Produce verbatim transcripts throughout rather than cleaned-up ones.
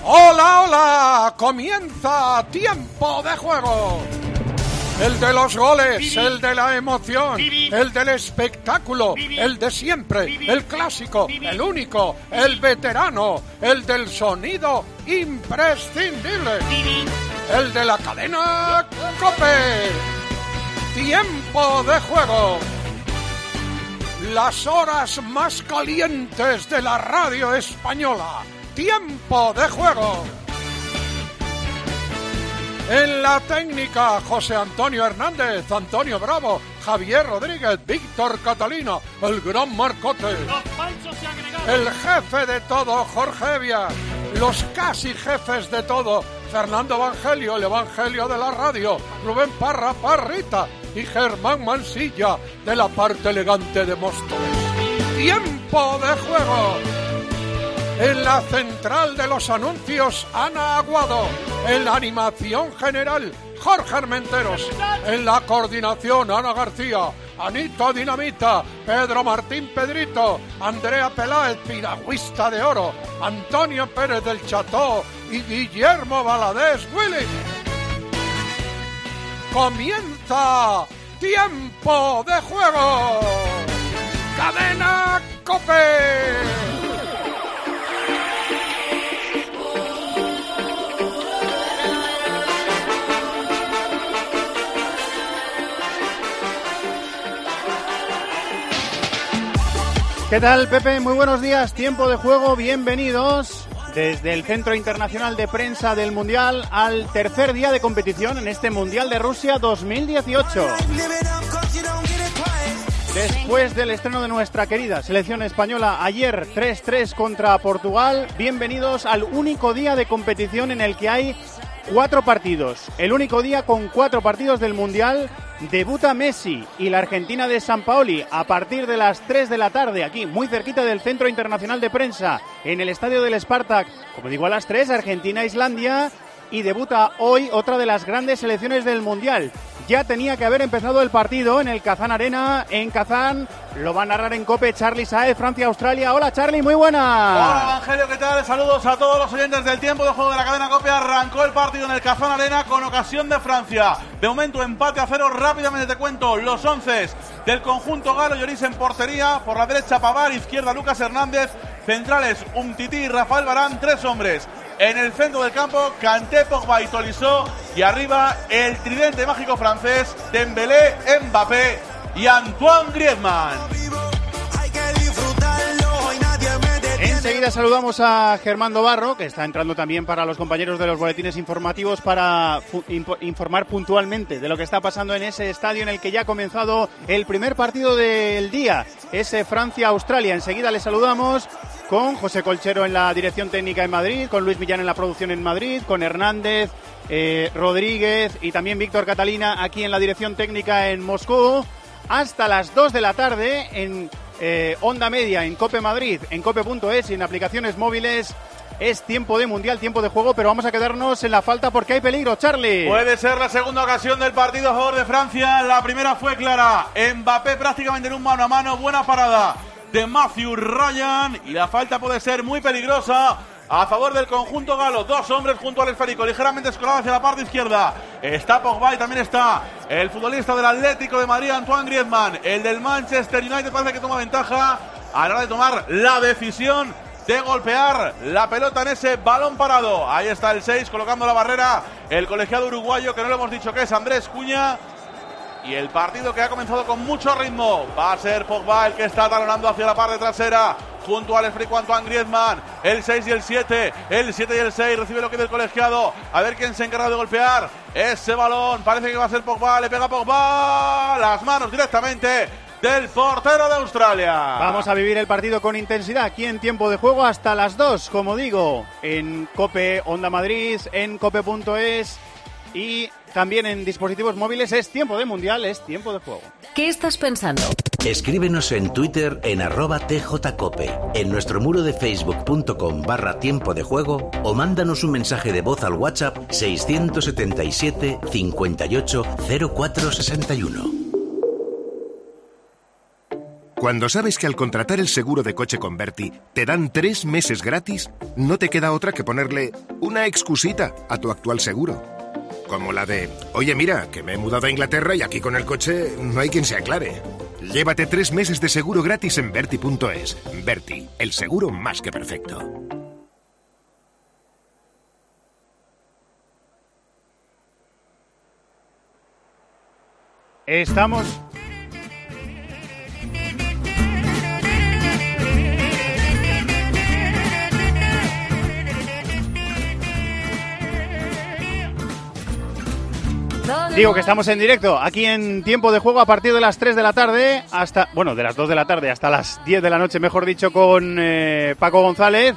¡Hola, hola! ¡Comienza Tiempo de Juego! El de los goles, el de la emoción, el del espectáculo, el de siempre, el clásico, el único, el veterano, el del sonido imprescindible, el de la cadena COPE. Tiempo de Juego. Las horas más calientes de la radio española. Tiempo de Juego. En la técnica, José Antonio Hernández, Antonio Bravo, Javier Rodríguez, Víctor Catalina, el gran Marcote. El jefe de todo, Jorge Evia. Los casi jefes de todo, Fernando Evangelio, el Evangelio de la radio, Rubén Parra, Parrita y Germán Mansilla, de la parte elegante de Móstoles. Tiempo de Juego. En la central de los anuncios, Ana Aguado. En la animación general, Jorge Armenteros. En la coordinación, Ana García, Anita Dinamita, Pedro Martín Pedrito, Andrea Peláez, piragüista de oro, Antonio Pérez del Cható y Guillermo Valadez Willy. Comienza Tiempo de Juego. Cadena COPE. ¿Qué tal, Pepe? Muy buenos días. Tiempo de Juego, bienvenidos desde el Centro Internacional de Prensa del Mundial al tercer día de competición en este Mundial de Rusia dos mil dieciocho. Después del estreno de nuestra querida selección española ayer tres tres contra Portugal, bienvenidos al único día de competición en el que hay cuatro partidos. El único día con cuatro partidos del Mundial. Debuta Messi y la Argentina de Sampaoli a partir de las tres de la tarde, aquí muy cerquita del Centro Internacional de Prensa, en el estadio del Spartak. Como digo, a las tres, Argentina-Islandia, y debuta hoy otra de las grandes selecciones del Mundial. Ya tenía que haber empezado el partido en el Kazán Arena, en Kazán. Lo va a narrar en COPE Charly Saez, Francia-Australia. Hola, Charly, muy buena. Hola, Evangelio, ¿qué tal? Saludos a todos los oyentes del Tiempo de Juego de la cadena COPE. Arrancó el partido en el Kazán Arena con ocasión de Francia. De momento, empate a cero. Rápidamente te cuento los once del conjunto galo. Lloris en portería. Por la derecha, Pavard. Izquierda, Lucas Hernández. Centrales, Umtiti y Rafael Varane. Tres hombres. En el centro del campo, Kanté, Pogba y Tolisso. Y arriba, el tridente mágico francés, Dembélé, Mbappé y Antoine Griezmann. Enseguida saludamos a Germán Dobarro, que está entrando también para los compañeros de los boletines informativos para fu- impo- informar puntualmente de lo que está pasando en ese estadio en el que ya ha comenzado el primer partido del día, ese Francia-Australia. Enseguida le saludamos con José Colchero en la dirección técnica en Madrid, con Luis Millán en la producción en Madrid, con Hernández, eh, Rodríguez y también Víctor Catalina aquí en la dirección técnica en Moscú, hasta las dos de la tarde en eh, Onda Media, en COPE Madrid, en cope punto es y en aplicaciones móviles. Es tiempo de Mundial, tiempo de juego, pero vamos a quedarnos en la falta porque hay peligro, Charly. Puede ser la segunda ocasión del partido a favor de Francia. La primera fue clara. Mbappé prácticamente en un mano a mano. Buena parada de Matthew Ryan. Y la falta puede ser muy peligrosa a favor del conjunto galo. Dos hombres junto al esférico, ligeramente escolado hacia la parte izquierda. Está Pogba y también está el futbolista del Atlético de Madrid, Antoine Griezmann. El del Manchester United parece que toma ventaja a la hora de tomar la decisión de golpear la pelota en ese balón parado. Ahí está el seis colocando la barrera, el colegiado uruguayo, que no lo hemos dicho que es Andrés Cuña. Y el partido que ha comenzado con mucho ritmo va a ser Pogba el que está talonando hacia la parte trasera junto al esférico Antoine Griezmann. El seis y el siete, el siete y el seis, recibe lo que del colegiado. A ver quién se encarga de golpear ese balón. Parece que va a ser Pogba, le pega Pogba, las manos directamente del portero de Australia. Vamos a vivir el partido con intensidad aquí en Tiempo de Juego hasta las dos, como digo, en COPE Onda Madrid, en cope punto es y también en dispositivos móviles. Es tiempo de Mundial, es tiempo de juego. ¿Qué estás pensando? Escríbenos en Twitter en arroba tjcope, en nuestro muro de facebook.com barra tiempo de juego o mándanos un mensaje de voz al WhatsApp seiscientos setenta y siete cincuenta y ocho cero cuatro sesenta y uno. Cuando sabes que al contratar el seguro de coche con Berti te dan tres meses gratis, no te queda otra que ponerle una excusita a tu actual seguro. Como la de, oye mira, que me he mudado a Inglaterra y aquí con el coche no hay quien se aclare. Llévate tres meses de seguro gratis en Berti punto es. Berti, el seguro más que perfecto. Estamos... Digo que estamos en directo, aquí en Tiempo de Juego a partir de las tres de la tarde hasta, bueno, de las dos de la tarde hasta las diez de la noche, mejor dicho, con eh, Paco González,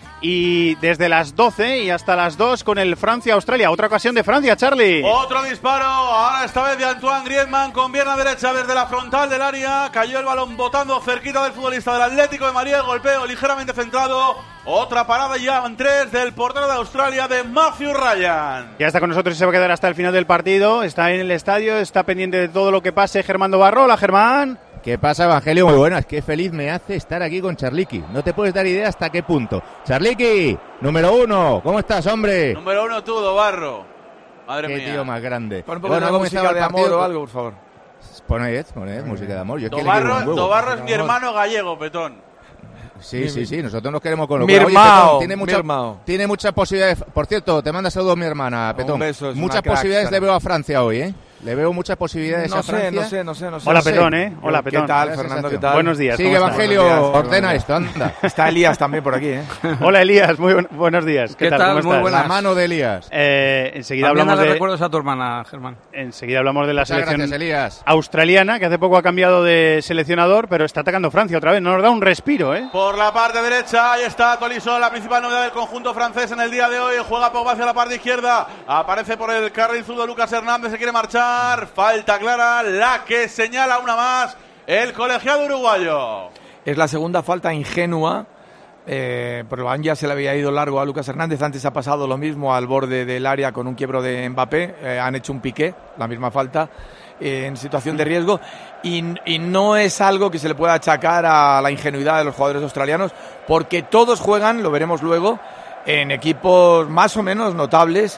y desde las doce y hasta las dos con el Francia-Australia. Otra ocasión de Francia, Charlie. Otro disparo, ahora esta vez de Antoine Griezmann con pierna derecha desde la frontal del área. Cayó el balón botando cerquita del futbolista del Atlético de Madrid, el golpeo ligeramente centrado. Otra parada ya en tres del portero de Australia, de Matthew Ryan. Ya está con nosotros y se va a quedar hasta el final del partido. Está en el estadio, está pendiente de todo lo que pase Germán Barro. Hola, Germán. ¿Qué pasa, Evangelio? Muy buenas. Qué feliz me hace estar aquí con Charliqui. No te puedes dar idea hasta qué punto. Charliqui, número uno. ¿Cómo estás, hombre? Número uno tú, Dobarro. Madre qué mía. Qué tío más grande. Pon un poco bueno, de música de amor o algo, por favor. Poned, poned música de amor. Yo Dobarro, Dobarro es mi hermano gallego, Petón. Sí, sí, sí, nosotros nos queremos con lo mi hermano, tiene, mucha, tiene muchas posibilidades. Por cierto, te manda saludos mi hermana, Petón. Beso, muchas posibilidades le veo a Francia hoy, ¿eh? Le veo muchas posibilidades no a Francia. No sé, no sé, no sé. Hola, no sé. Petón, ¿eh? Hola, Petón. ¿Qué tal, Fernando? ¿Qué tal? Buenos días. Sigue, Evangelio, días, ordena esto, anda. Está Elías también por aquí, ¿eh? Hola, Elías, muy buen, buenos días. ¿Qué, ¿Qué tal? tal? ¿Cómo Muy estás? buenas. La mano de Elías. Eh, enseguida También hablamos le de... recuerdos a tu hermana, Germán. Enseguida hablamos de la Muchas selección gracias, Elías. australiana, que hace poco ha cambiado de seleccionador, pero está atacando Francia otra vez. No nos da un respiro, ¿eh? Por la parte derecha, ahí está Tolisso, la principal novedad del conjunto francés en el día de hoy. Juega Pogba hacia la parte izquierda. Aparece por el carril zurdo Lucas Hernández, se quiere marchar. Falta clara, la que señala una más el colegiado uruguayo. Es la segunda falta ingenua. Eh, por el balón ya se le había ido largo a Lucas Hernández. Antes ha pasado lo mismo al borde del área con un quiebro de Mbappé. Eh, han hecho un piqué, la misma falta, eh, en situación de riesgo. Y, y no es algo que se le pueda achacar a la ingenuidad de los jugadores australianos, porque todos juegan, lo veremos luego, en equipos más o menos notables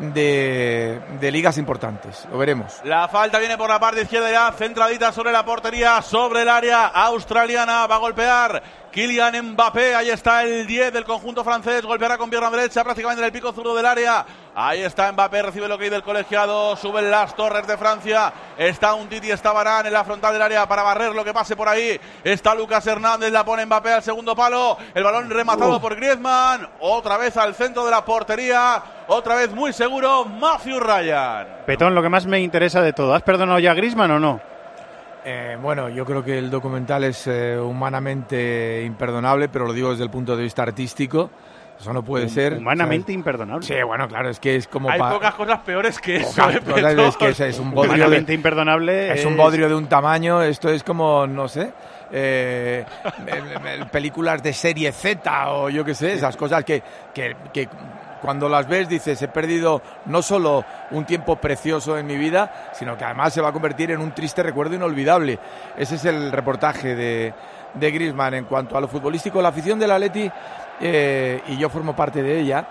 de, de ligas importantes. Lo veremos. La falta viene por la parte izquierda ya, centradita sobre la portería, sobre el área australiana. Va a golpear Kylian Mbappé. Ahí está el diez del conjunto francés. Golpeará con pierna derecha prácticamente en el pico zurdo del área. Ahí está Mbappé, recibe lo que hay del colegiado. Suben las torres de Francia. Está un Titi, está Varane en la frontal del área para barrer lo que pase por ahí. Está Lucas Hernández, la pone Mbappé al segundo palo. El balón rematado uh. por Griezmann. Otra vez al centro de la portería. Otra vez muy seguro, Matthew Ryan. Petón, lo que más me interesa de todo, ¿has perdonado ya a Griezmann o no? Eh, bueno, yo creo que el documental es eh, humanamente imperdonable, pero lo digo desde el punto de vista artístico. Eso no puede Hum, ser. Humanamente ¿sabes? imperdonable. Sí, bueno, claro, es que es como... Hay pa... pocas cosas peores que eso. Pocas ¿eh, cosas, es que es, es un bodrio Humanamente de... imperdonable. Es, es un bodrio de un tamaño, esto es como, no sé, eh, películas de serie Z o yo qué sé, esas cosas que, que, que cuando las ves dices, he perdido no solo un tiempo precioso en mi vida, sino que además se va a convertir en un triste recuerdo inolvidable. Ese es el reportaje de, de Griezmann. En cuanto a lo futbolístico, la afición del Atleti, eh, y yo formo parte de ella,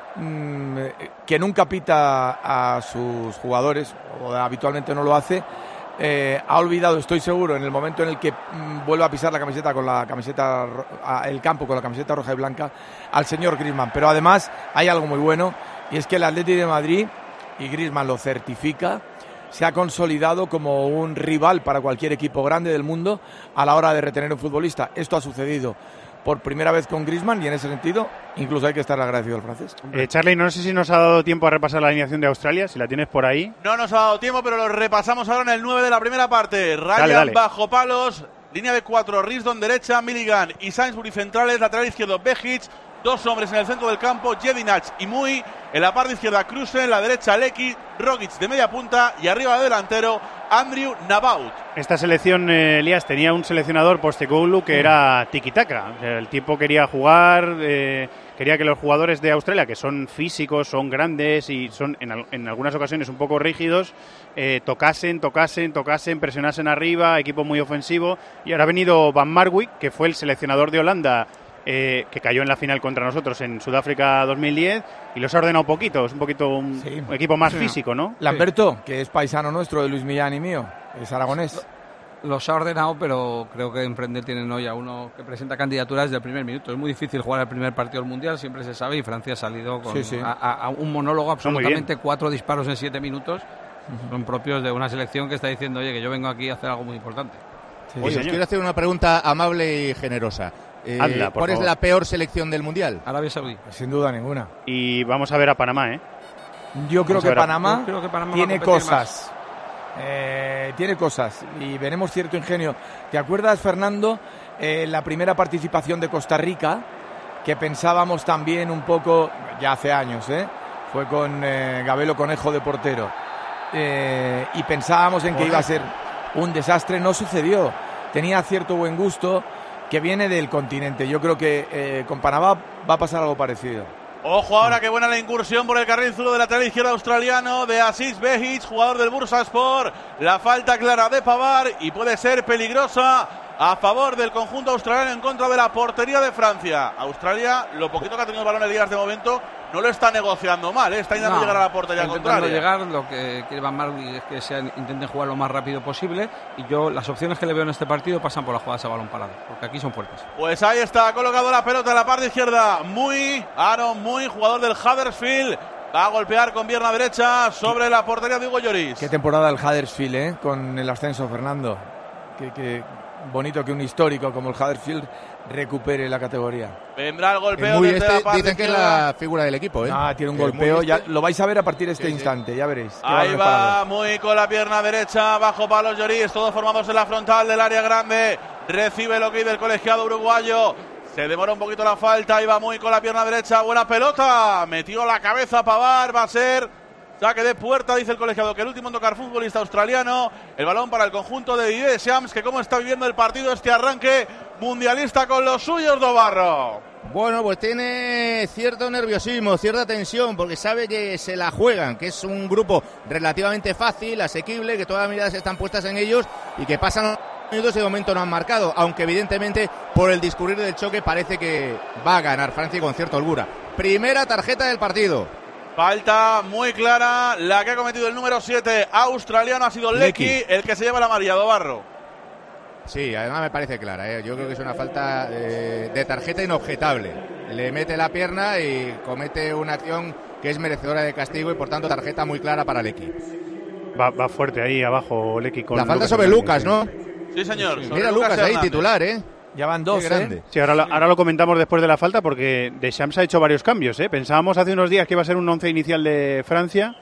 mmm, que nunca pita a sus jugadores, o habitualmente no lo hace, Eh, ha olvidado, estoy seguro, en el momento en el que mmm, vuelve a pisar la camiseta con la camiseta a, el campo con la camiseta roja y blanca, al señor Griezmann. Pero además hay algo muy bueno, y es que el Atlético de Madrid, y Griezmann lo certifica, se ha consolidado como un rival para cualquier equipo grande del mundo a la hora de retener un futbolista. Esto ha sucedido por primera vez con Griezmann, y en ese sentido incluso hay que estar agradecido al francés. Eh, Charlie, no sé si nos ha dado tiempo a repasar la alineación de Australia, si la tienes por ahí. No nos ha dado tiempo, pero lo repasamos ahora en el nueve de la primera parte. Ryan dale, dale. bajo palos, línea de cuatro, Risdon derecha, Milligan y Sainsbury centrales, lateral izquierdo Behic, dos hombres en el centro del campo, Jedinach y Muy, en la parte izquierda Kruse, en la derecha Lecky, Rogic de media punta y arriba de delantero Andrew Nabaut. Esta selección, eh, Elías, tenía un seleccionador, Postecoglou, que era tiki-taka. O sea, el tipo quería jugar, eh, quería que los jugadores de Australia, que son físicos, son grandes y son en, en algunas ocasiones un poco rígidos, eh, tocasen, tocasen, tocasen, presionasen arriba, equipo muy ofensivo. Y ahora ha venido Van Marwijk, que fue el seleccionador de Holanda, eh, que cayó en la final contra nosotros en Sudáfrica dos mil diez, y los ha ordenado un poquito, es un poquito un, sí. un equipo más sí. físico, ¿no? Lamberto, sí. que es paisano nuestro, de Luis Millán y mío, es aragonés. Los ha ordenado, pero creo que enfrente tienen hoy a uno que presenta candidaturas desde el primer minuto. Es muy difícil jugar el primer partido del Mundial, siempre se sabe, y Francia ha salido con sí, sí. A, a un monólogo absolutamente, cuatro disparos en siete minutos, uh-huh. son propios de una selección que está diciendo, oye, que yo vengo aquí a hacer algo muy importante. Sí, oye, os quiero hacer una pregunta amable y generosa. Eh, Hazla, ¿Cuál favor. es la peor selección del Mundial? Arabia Saudí. Sin duda ninguna. Y vamos a ver a Panamá, ¿eh? Yo creo, que Panamá, yo creo que Panamá tiene cosas. Eh, tiene cosas y veremos cierto ingenio. ¿Te acuerdas, Fernando, eh, la primera participación de Costa Rica, que pensábamos también un poco, ya hace años, ¿eh? fue con eh, Gabelo Conejo de portero, eh, y pensábamos en que iba a ser un desastre? No sucedió. Tenía cierto buen gusto, que viene del continente. Yo creo que eh, con Panamá va a pasar algo parecido. Ojo ahora, qué buena la incursión por el carril zurdo del lateral izquierdo australiano de Aziz Behic, jugador del Bursaspor. La falta clara de Pavard y puede ser peligrosa a favor del conjunto australiano en contra de la portería de Francia. Australia, lo poquito que ha tenido el balón en ligas de momento, no lo está negociando mal, ¿eh? Está intentando no, llegar a la portería está contraria. Llegar, lo que quiere Van Marwijk es que sean, intenten jugar lo más rápido posible, y yo las opciones que le veo en este partido pasan por las jugadas a balón parado, porque aquí son fuertes. Pues ahí está, colocado la pelota en la parte izquierda, muy, Aaron Muy, jugador del Huddersfield, va a golpear con pierna derecha sobre la portería de Hugo Lloris. Qué temporada el Huddersfield, ¿eh? Con el ascenso, Fernando. Qué, qué bonito que un histórico como el Huddersfield recupere la categoría. Vendrá el golpeo muy desde este, la parte dicen que es la figura del equipo, ¿eh? Ah, tiene un que golpeo, ya lo vais a ver a partir de este sí, instante, sí. ya veréis. Ahí va, Muy con la pierna derecha, bajo palos Lloris, todos formados en la frontal del área grande. Recibe lo que del colegiado uruguayo. Se demora un poquito la falta, ahí va Muy con la pierna derecha, buena pelota. Metió la cabeza Pavard, va a ser saque de puerta, dice el colegiado, que el último en tocar futbolista australiano. El balón para el conjunto de Didier Deschamps, que cómo está viviendo el partido, este arranque mundialista con los suyos, Dobarro. Bueno, pues tiene cierto nerviosismo, cierta tensión, porque sabe que se la juegan, que es un grupo relativamente fácil, asequible, que todas las miradas están puestas en ellos y que pasan los minutos y de momento no han marcado, aunque evidentemente por el discurrir del choque parece que va a ganar Francia con cierta holgura. Primera tarjeta del partido. Falta muy clara, la que ha cometido el número siete australiano, ha sido Lecky, el que se lleva la amarilla, Dobarro. Sí, además me parece clara, ¿eh? Yo creo que es una falta eh, de tarjeta inobjetable. Le mete la pierna y comete una acción que es merecedora de castigo y por tanto tarjeta muy clara para Lecky. Va, va fuerte ahí abajo Lecky con la falta Lucas sobre Lucas, ¿no? Sí, señor. Sí. Mira Lucas, Lucas ahí, titular, ¿eh? Ya van dos, ¿eh? Sí, ahora lo, ahora lo comentamos después de la falta, porque Deschamps ha hecho varios cambios, ¿eh? Pensábamos hace unos días que iba a ser un once inicial de Francia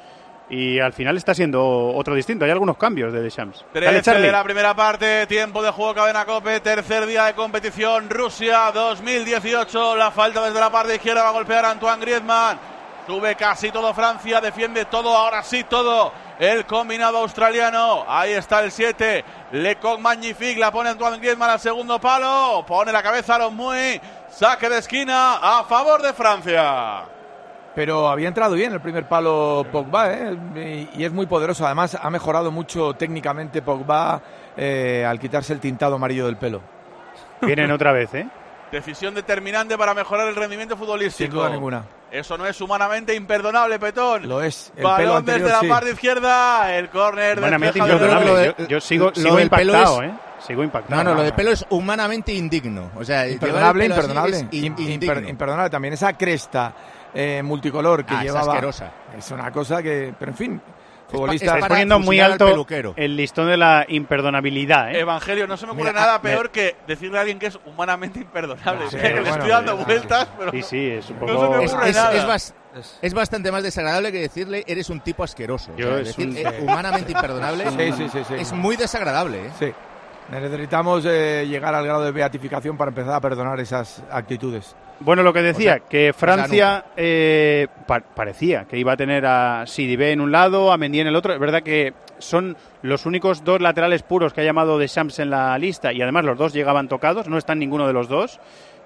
y al final está siendo otro distinto. Hay algunos cambios de Deschamps. trece de la primera parte, tiempo de juego, Cadena COPE, tercer día de competición, Rusia dos mil dieciocho. La falta desde la parte izquierda, va a golpear a Antoine Griezmann. Sube casi todo Francia, defiende todo, ahora sí todo el combinado australiano. Ahí está el siete, Lecoq Magnifique, la pone Antoine Griezmann al segundo palo, pone la cabeza a los Muy, saque de esquina a favor de Francia. Pero había entrado bien el primer palo Pogba, ¿eh? Y es muy poderoso, además ha mejorado mucho técnicamente Pogba eh, al quitarse el tintado amarillo del pelo. Vienen otra vez, ¿eh? Decisión determinante para mejorar el rendimiento futbolístico. Sin duda ninguna. Eso no es humanamente imperdonable, Petón. Lo es. El balón pelo anterior, desde la sí. parte izquierda, el córner. Humanamente imperdonable. De, yo, yo sigo, sigo impactado, es, ¿eh? Sigo impactado. No, no, lo de pelo es humanamente indigno. O sea, imperdonable, imperdonable. In, imper, imperdonable también. Esa cresta eh, multicolor que ah, llevaba. Es asquerosa. Es una cosa que, pero en fin. Futbolista Estás poniendo muy alto el listón de la imperdonabilidad, ¿eh? Evangelio, no se me ocurre Mira, nada peor me... que decirle a alguien que es humanamente imperdonable. No, sí, le bueno, estoy dando vueltas, pero sí, sí, es un poco... no se me ocurre es, nada. Es, es, bas, es bastante más desagradable que decirle eres un tipo asqueroso. Yo o sea, es decir un... eh, humanamente imperdonable sí, sí, sí, sí. es muy desagradable, ¿eh? Sí. Necesitamos eh, llegar al grado de beatificación para empezar a perdonar esas actitudes. Bueno, lo que decía, o sea, que Francia eh, pa parecía que iba a tener a Sidibé en un lado, a Mendy en el otro. Es verdad que son los únicos dos laterales puros que ha llamado Deschamps en la lista y además los dos llegaban tocados, no están ninguno de los dos.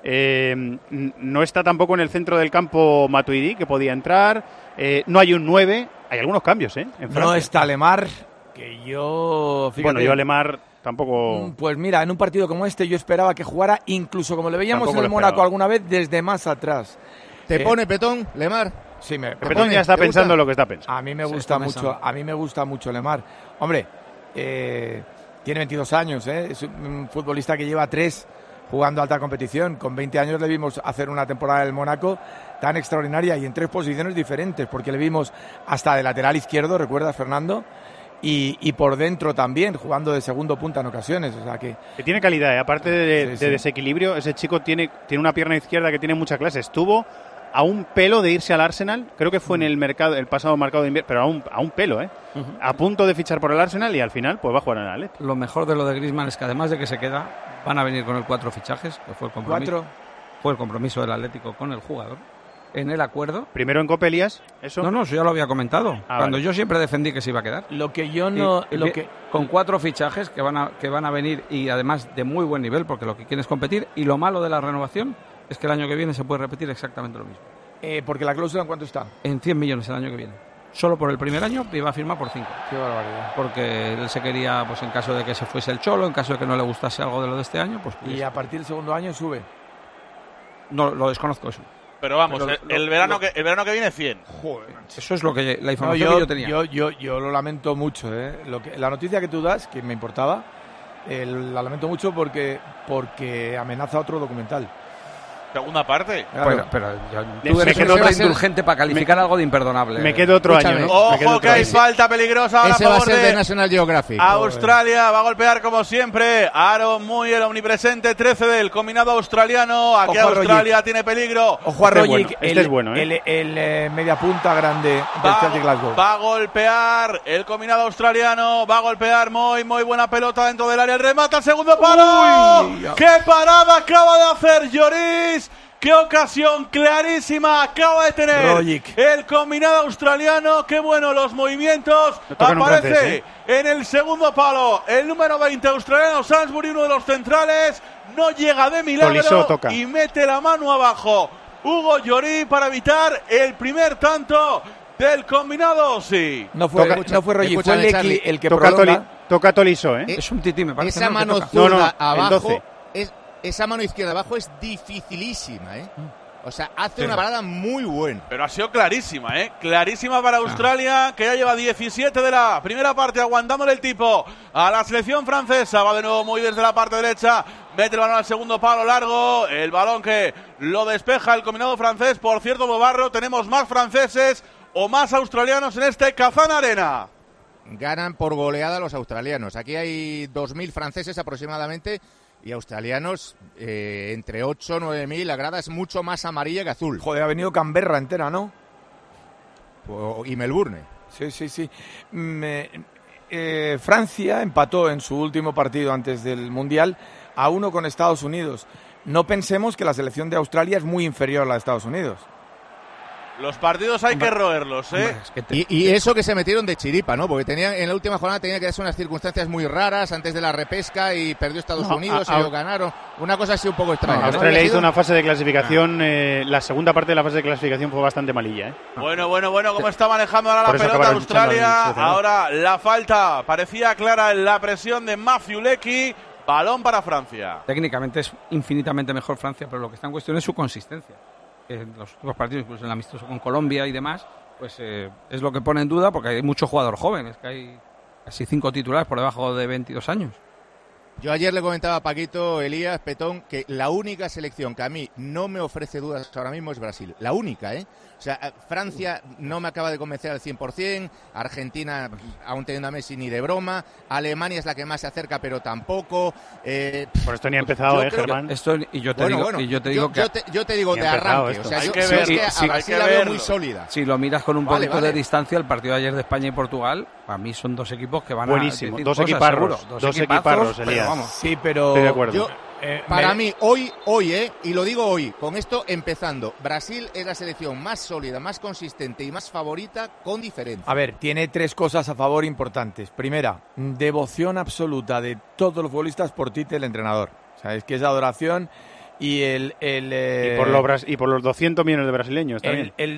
Eh, no está tampoco en el centro del campo Matuidi, que podía entrar. Eh, no hay un nueve. Hay algunos cambios, ¿eh? En no está Lemar, que yo... Fíjate, bueno, yo a Lemar tampoco... Pues mira, en un partido como este yo esperaba que jugara, incluso como le veíamos tampoco en el Mónaco alguna vez, desde más atrás. ¿Te eh, pone Petón, Lemar? Sí, me, Petón ya está pensando lo que está pensando. A mí me gusta mucho, a mí me gusta mucho Lemar. Hombre, eh, tiene veintidós años, ¿eh? Es un futbolista que lleva tres jugando alta competición. Con veinte años le vimos hacer una temporada del Mónaco tan extraordinaria y en tres posiciones diferentes, porque le vimos hasta de lateral izquierdo, ¿recuerdas, Fernando? Y, y por dentro también, jugando de segundo punta en ocasiones. O sea que, que tiene calidad, ¿eh? Aparte de, sí, de sí. desequilibrio, ese chico tiene, tiene una pierna izquierda que tiene mucha clase. Estuvo a un pelo de irse al Arsenal, creo que fue en el mercado, el pasado mercado de invierno, pero a un, a un pelo, ¿eh? Uh-huh. A punto de fichar por el Arsenal y al final pues va a jugar en el Atleti. Lo mejor de lo de Griezmann es que además de que se queda, van a venir con el cuatro fichajes, que fue el compromiso, ¿Cuatro? fue el compromiso del Atlético con el jugador. En el acuerdo. Primero en Copa, Elías, ¿eso? No, no, eso ya lo había comentado. Ah, cuando vale. yo siempre defendí que se iba a quedar. Lo que yo no... Y, lo y, que... Con cuatro fichajes que van, a, que van a venir y además de muy buen nivel, porque lo que quieren es competir. Y lo malo de la renovación es que el año que viene se puede repetir exactamente lo mismo. Eh, porque la cláusula, ¿en cuánto está? En cien millones el año que viene. Solo por el primer año iba a firmar por cinco. Qué barbaridad. Porque él se quería, pues en caso de que se fuese el Cholo, en caso de que no le gustase algo de lo de este año, pues... Y a partir del segundo año sube. No, lo desconozco eso. Pero vamos, Pero el, el, lo, verano lo, que, el verano que viene cien. Joder, eso es lo que la información no, yo, que yo tenía. Yo, yo, yo lo lamento mucho, ¿eh? Lo que, la noticia que tú das, que me importaba, eh, la lamento mucho porque, porque amenaza otro documental. Segunda parte. Claro. Pero, pero yo, tú eres un indulgente para calificar me, algo de imperdonable. Me quedo otro Escúchame. año, ¿no? Ojo que hay falta peligrosa ahora Ese a va a favor ser de, de National Geographic. Australia va a golpear como siempre. Aaron Muy, el omnipresente trece del combinado australiano. Aquí Ojo Australia Rogic. Tiene peligro. Ojo a Rogic, este, bueno. este es bueno, ¿eh? El, el, el eh, media punta grande del va, Celtic Glasgow. Va a golpear el combinado australiano. Va a golpear Muy, muy buena pelota dentro del área. El remate al segundo palo. Uy, ¡qué parada acaba de hacer Lloris! ¡Qué ocasión clarísima acaba de tener Rogic. El combinado australiano! ¡Qué bueno los movimientos! Aparece francés, ¿eh? En el segundo palo el número veinte australiano, Sainsbury, uno de los centrales. No llega de milagro y mete la mano abajo Hugo Lloris para evitar el primer tanto del combinado. Sí. No fue, toca, no fue Rogic, fue Leclerc el que toca prolonga. Toli, toca Tolisso, ¿eh? Es un tití, me parece. Esa no, mano zurda no, no, abajo es... Esa mano izquierda abajo es dificilísima, ¿eh? O sea, hace sí. una parada muy buena. Pero ha sido clarísima, ¿eh? Clarísima para Australia, ah. que ya lleva diecisiete de la primera parte aguantándole el tipo a la selección francesa. Va de nuevo Muy desde la parte derecha. Mete el balón al segundo palo largo. El balón que lo despeja el combinado francés. Por cierto, Bobarro, tenemos más franceses o más australianos en este Kazan Arena. Ganan por goleada los australianos. Aquí hay dos mil franceses aproximadamente. Y australianos, eh, entre ocho o nueve mil, la grada es mucho más amarilla que azul. Joder, ha venido Canberra entera, ¿no? O, y Melbourne. Sí, sí, sí. Me, eh, Francia empató en su último partido antes del Mundial a uno con Estados Unidos. No pensemos que la selección de Australia es muy inferior a la de Estados Unidos. Los partidos hay que roerlos, ¿eh? Es que te... y, y eso que se metieron de chiripa, ¿no? Porque tenían, en la última jornada tenían que darse unas circunstancias muy raras antes de la repesca y perdió Estados no, Unidos a, a, y ellos ganaron. Una cosa así un poco extraña. No, Australia ¿no? hizo una fase de clasificación, ah. eh, la segunda parte de la fase de clasificación fue bastante malilla, ¿eh? Bueno, bueno, bueno, cómo está manejando ahora la pelota Australia. Ahora la falta parecía clara en la presión de Matthew Leckie. Balón para Francia. Técnicamente es infinitamente mejor Francia, pero lo que está en cuestión es su consistencia. En los últimos partidos, incluso en el amistoso con Colombia y demás, pues eh, es lo que pone en duda, porque hay mucho jugador joven, es que hay casi cinco titulares por debajo de veintidós años. Yo ayer le comentaba a Paquito, Elías, Petón, que la única selección que a mí no me ofrece dudas ahora mismo es Brasil. La única, ¿eh? O sea, Francia no me acaba de convencer al cien por cien, Argentina, aún teniendo a Messi, ni de broma, Alemania es la que más se acerca, pero tampoco. Eh, Por esto ni ha empezado, ¿eh, Germán? Esto, y yo te bueno, digo, bueno, y yo te digo yo, que... Yo te, yo te digo de arranque, o sea, hay yo, que yo ver, es que a sí, Brasil hay que la veo verlo. muy sólida. Si lo miras con un vale, poquito vale. de distancia, el partido de ayer de España y Portugal, para mí son dos equipos que van Buenísimo. a... Buenísimo, dos cosas, equiparros, seguro, dos equiparros, Elías. Vamos. Sí, pero... Estoy de acuerdo. Yo, Eh, Para me... mí, hoy, hoy, eh, y lo digo hoy, con esto empezando, Brasil es la selección más sólida, más consistente y más favorita con diferencia. A ver, tiene tres cosas a favor importantes. Primera, devoción absoluta de todos los futbolistas por Tite, el entrenador. O sea, es que es adoración Y el, el eh, y, por los, y por los doscientos millones de brasileños también. El, el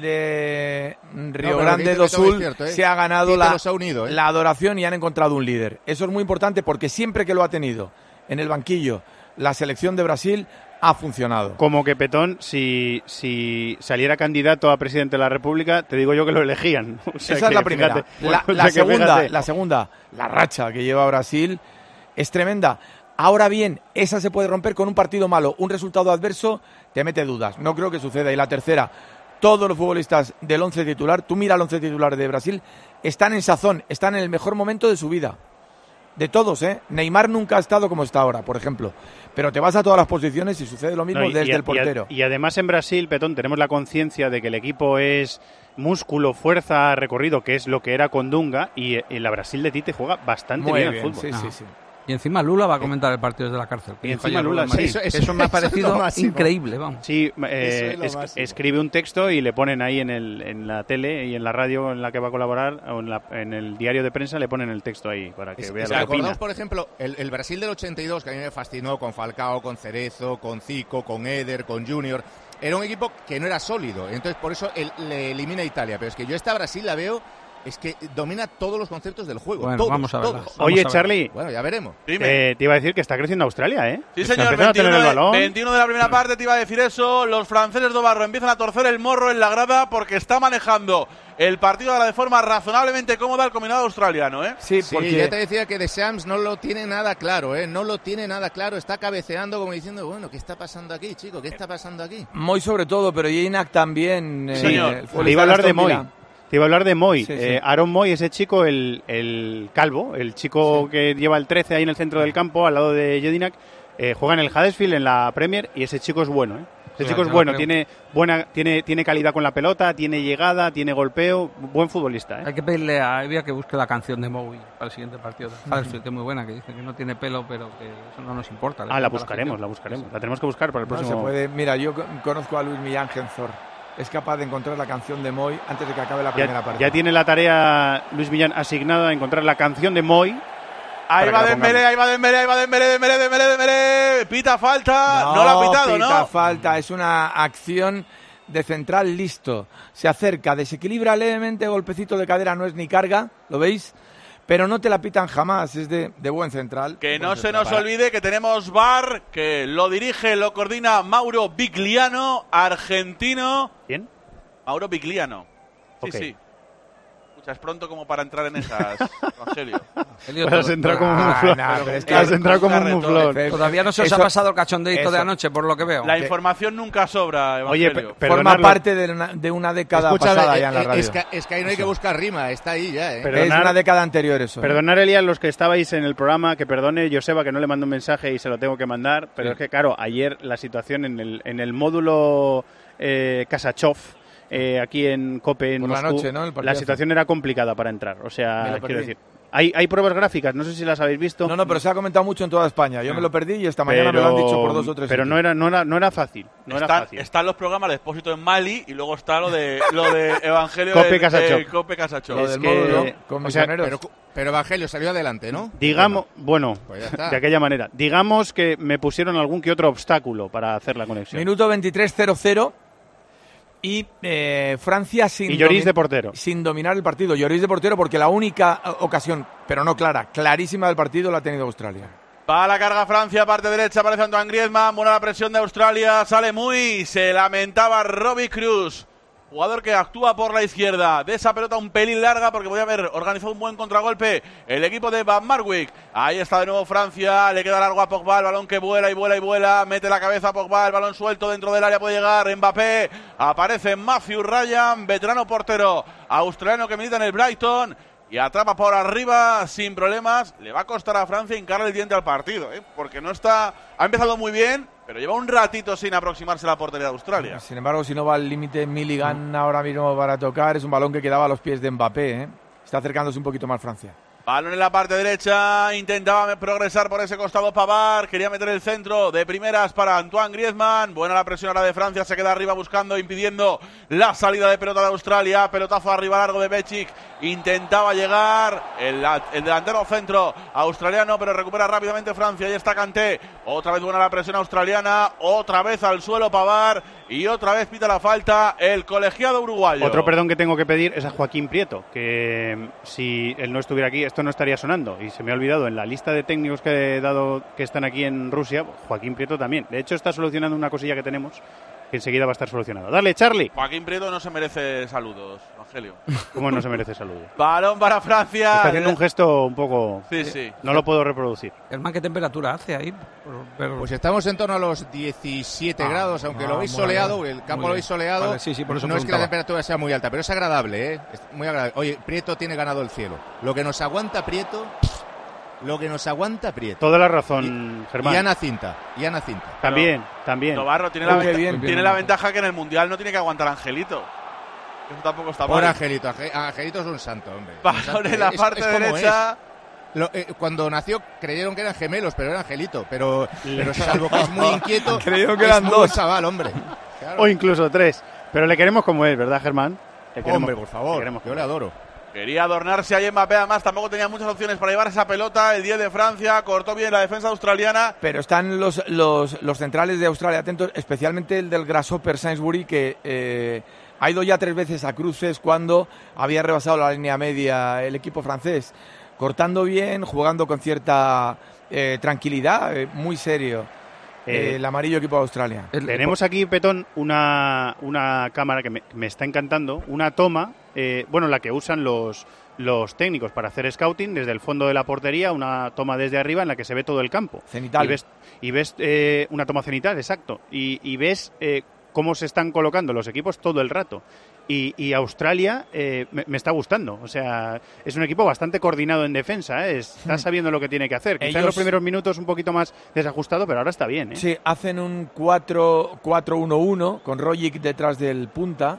de Río no, Grande do Sul cierto, ¿eh? se ha ganado la, ha unido, ¿eh? la adoración y han encontrado un líder. Eso es muy importante porque siempre que lo ha tenido en el banquillo la selección de Brasil ha funcionado. Como que Petón, si, si saliera candidato a presidente de la República, te digo yo que lo elegían. O sea, esa que, es la primera. Fíjate, la, o la, sea segunda, la segunda, la racha que lleva Brasil es tremenda. Ahora bien, esa se puede romper con un partido malo, un resultado adverso, te mete dudas. No creo que suceda. Y la tercera, todos los futbolistas del once titular, tú mira el once titular de Brasil, están en sazón, están en el mejor momento de su vida. De todos, ¿eh? Neymar nunca ha estado como está ahora, por ejemplo. Pero te vas a todas las posiciones y sucede lo mismo no, y, desde y, el portero. Y, y además en Brasil, Petón, tenemos la conciencia de que el equipo es músculo, fuerza, recorrido, que es lo que era con Dunga, y en la Brasil de Tite juega bastante Muy bien, bien el fútbol. Sí, ah. sí, sí. Y encima Lula va a comentar el partido desde la cárcel. Y encima Lula, sí. Eso, eso, eso me ha parecido eso increíble, vamos. Sí, eh, es, escribe un texto y le ponen ahí en, el, en la tele y en la radio en la que va a colaborar, o en, la, en el diario de prensa le ponen el texto ahí para que es, vea es lo que acordamos, opina. Por ejemplo, el, el Brasil del ochenta y dos, que a mí me fascinó con Falcao, con Cerezo, con Zico, con Eder, con Junior. Era un equipo que no era sólido, entonces por eso él, le elimina a Italia. Pero es que yo esta Brasil la veo... Es que domina todos los conceptos del juego. Bueno, todos, vamos a verla. todos. Oye, Charlie. Bueno, ya veremos. Eh, te iba a decir que está creciendo Australia, ¿eh? Sí, señor. veintiuno, el balón. veintiuno de la primera parte, te iba a decir eso. Los franceses de Barro empiezan a torcer el morro en la grada porque está manejando el partido ahora de forma razonablemente cómoda el combinado australiano, ¿eh? Sí, porque sí, ya te decía que Deschamps no lo tiene nada claro, ¿eh? No lo tiene nada claro. Está cabeceando como diciendo, bueno, ¿qué está pasando aquí, chico? ¿Qué está pasando aquí? Moy sobre todo, pero Jainak también. Sí, señor. Le iba a hablar de Moy. Te iba a hablar de Moy, sí, sí. Eh, Aaron Moy, ese chico, el, el calvo, el chico sí. que lleva el trece ahí en el centro del campo, al lado de Jedinak, eh, juega en el Huddersfield, en la Premier, y ese chico es bueno, ¿eh? Ese sí, chico es bueno, tiene buena, tiene, tiene calidad con la pelota, tiene llegada, tiene golpeo, buen futbolista, ¿eh? Hay que pedirle a Evia que busque la canción de Moy para el siguiente partido de Huddersfield, que es muy buena, que dice que no tiene pelo, pero que eso no nos importa. Ah, la buscaremos, la buscaremos, la tenemos que buscar para el próximo. No se puede. Mira, yo conozco a Luis Millán Genzor. Es capaz de encontrar la canción de Moy antes de que acabe la primera ya, parte. Ya tiene la tarea Luis Millán asignada a encontrar la canción de Moy. Ahí va Dembélé, ahí va Dembélé, ahí va Dembélé, Dembélé, Dembélé, Dembélé. Pita falta, no, no lo ha pitado, pita ¿no? Pita falta, es una acción de central listo. Se acerca, desequilibra levemente, golpecito de cadera, no es ni carga, ¿lo veis? Pero no te la pitan jamás, es de, de buen central. Que no buen se central. nos olvide que tenemos V A R, que lo dirige, lo coordina Mauro Bigliano, argentino. ¿Quién? Mauro Bigliano. Sí, okay. sí. Escucha, es pronto como para entrar en esas, Rogelio. Pues has entrado como un muflón. Ah, no, es que has entrado como un muflón. Todavía no se os eso, ha pasado el cachondeito eso. de anoche, por lo que veo. La información nunca sobra, Evangelio. Oye, forma parte de una, de una década Escucha, pasada eh, ya en la radio. Es que, es que ahí no hay que buscar rima, está ahí ya, ¿eh? Perdonar, es una década anterior eso. Perdonar, Elías, los que estabais en el programa, que perdone Joseba, que no le mando un mensaje y se lo tengo que mandar, pero sí. es que, claro, ayer la situación en el, en el módulo eh, Kasachov, Eh, aquí en Cope, en Por Moscú, la, noche, ¿no? la situación era complicada para entrar. O sea, quiero decir, hay, hay pruebas gráficas, no sé si las habéis visto. No, no, pero se ha comentado mucho en toda España. Yo no. me lo perdí y esta mañana pero, me lo han dicho por dos o tres. Pero no era, no era, no era fácil. No están, era fácil. Están los programas de Expósito en Mali y luego está lo de lo de Evangelio Cope Kasachov. De Cope Kasachov. Lo del módulo, con o sea, pero, pero Evangelio salió adelante, ¿no? Digamos, bueno, pues de aquella manera. Digamos que me pusieron algún que otro obstáculo para hacer la conexión. Minuto veintitrés cero cero. Y eh, Francia sin, y Lloris de portero. sin dominar el partido. Lloris de portero porque la única ocasión, pero no clara, clarísima del partido la ha tenido Australia. Va a la carga Francia, parte derecha, aparece Antoine Griezmann, buena la presión de Australia, sale muy, se lamentaba Robbie Cruz, jugador que actúa por la izquierda, de esa pelota un pelín larga porque podía haber organizado un buen contragolpe el equipo de Van Marwijk. Ahí está de nuevo Francia, le queda largo a Pogba, el balón que vuela y vuela y vuela, mete la cabeza a Pogba, el balón suelto dentro del área, puede llegar Mbappé, aparece Matthew Ryan, veterano portero australiano que milita en el Brighton y atrapa por arriba sin problemas. Le va a costar a Francia hincarle el diente al partido, ¿eh? Porque no está, ha empezado muy bien, pero lleva un ratito sin aproximarse a la portería de Australia. Sin embargo, si no va al límite Milligan mm. ahora mismo para tocar, es un balón que quedaba a los pies de Mbappé, ¿eh? Está acercándose un poquito más Francia. Balón en la parte derecha, intentaba progresar por ese costado Pavard, quería meter el centro de primeras para Antoine Griezmann, buena la presión ahora de Francia, se queda arriba buscando, impidiendo la salida de pelota de Australia, pelotazo arriba largo de Bečić intentaba llegar el, el delantero centro australiano, pero recupera rápidamente Francia. Ahí está Kanté, otra vez buena la presión australiana, otra vez al suelo Pavard y otra vez pita la falta el colegiado uruguayo. Otro perdón que tengo que pedir es a Joaquín Prieto, que si él no estuviera aquí esto no estaría sonando, y se me ha olvidado en la lista de técnicos que he dado que están aquí en Rusia, Joaquín Prieto también. De hecho está solucionando una cosilla que tenemos que enseguida va a estar solucionado. Dale, Charlie. Joaquín Prieto no se merece saludos, Angelio. ¿Cómo no se merece saludos? Balón para Francia. Está haciendo un gesto un poco... Sí, sí. No lo puedo reproducir. Germán, ¿qué temperatura hace ahí? Pero... Pues estamos en torno a los diecisiete ah, grados, aunque ah, lo veis soleado, bien. El campo lo veis soleado. Vale, sí, sí, por eso no preguntaba. Es que la temperatura sea muy alta, pero es agradable, ¿eh? Es muy agradable. Oye, Prieto tiene ganado el cielo. Lo que nos aguanta Prieto... Lo que nos aguanta Prieto. Toda la razón, y, Germán. Y Ana Cinta. Y Ana Cinta. También, Pero, también. Novarro tiene, la, venta, bien, tiene bien, la ventaja que en el Mundial no tiene que aguantar a Angelito. Eso tampoco está mal. Por Angelito. Angelito es un santo, hombre. Balón en la parte es, es derecha. Lo, eh, cuando nació creyeron que eran gemelos, pero era Angelito. Pero, pero salvo que es muy inquieto, creyeron que eran dos. Chaval, hombre. Claro. O incluso tres. Pero le queremos como él, ¿verdad, Germán? Le queremos, hombre, por favor. Le yo le adoro. Quería adornarse ahí Mbappé, además tampoco tenía muchas opciones para llevar esa pelota. El diez de Francia cortó bien la defensa australiana. Pero están los, los, los centrales de Australia atentos, especialmente el del Grasshopper Sainsbury, que eh, ha ido ya tres veces a cruces cuando había rebasado la línea media el equipo francés. Cortando bien, jugando con cierta eh, tranquilidad, eh, muy serio. Eh, el amarillo equipo de Australia. Tenemos aquí, Petón, una, una cámara que me, me está encantando, una toma, eh, bueno, la que usan los, los técnicos para hacer scouting desde el fondo de la portería, una toma desde arriba en la que se ve todo el campo. Cenital. Y ves, y ves eh, una toma cenital, exacto, y, y ves eh, cómo se están colocando los equipos todo el rato. Y, y Australia eh, me, me está gustando, o sea, es un equipo bastante coordinado en defensa, ¿eh? Está sabiendo lo que tiene que hacer. Quizá Ellos... en los primeros minutos un poquito más desajustado, pero ahora está bien, ¿eh? Sí, hacen un cuatro uno uno con Rogic detrás del punta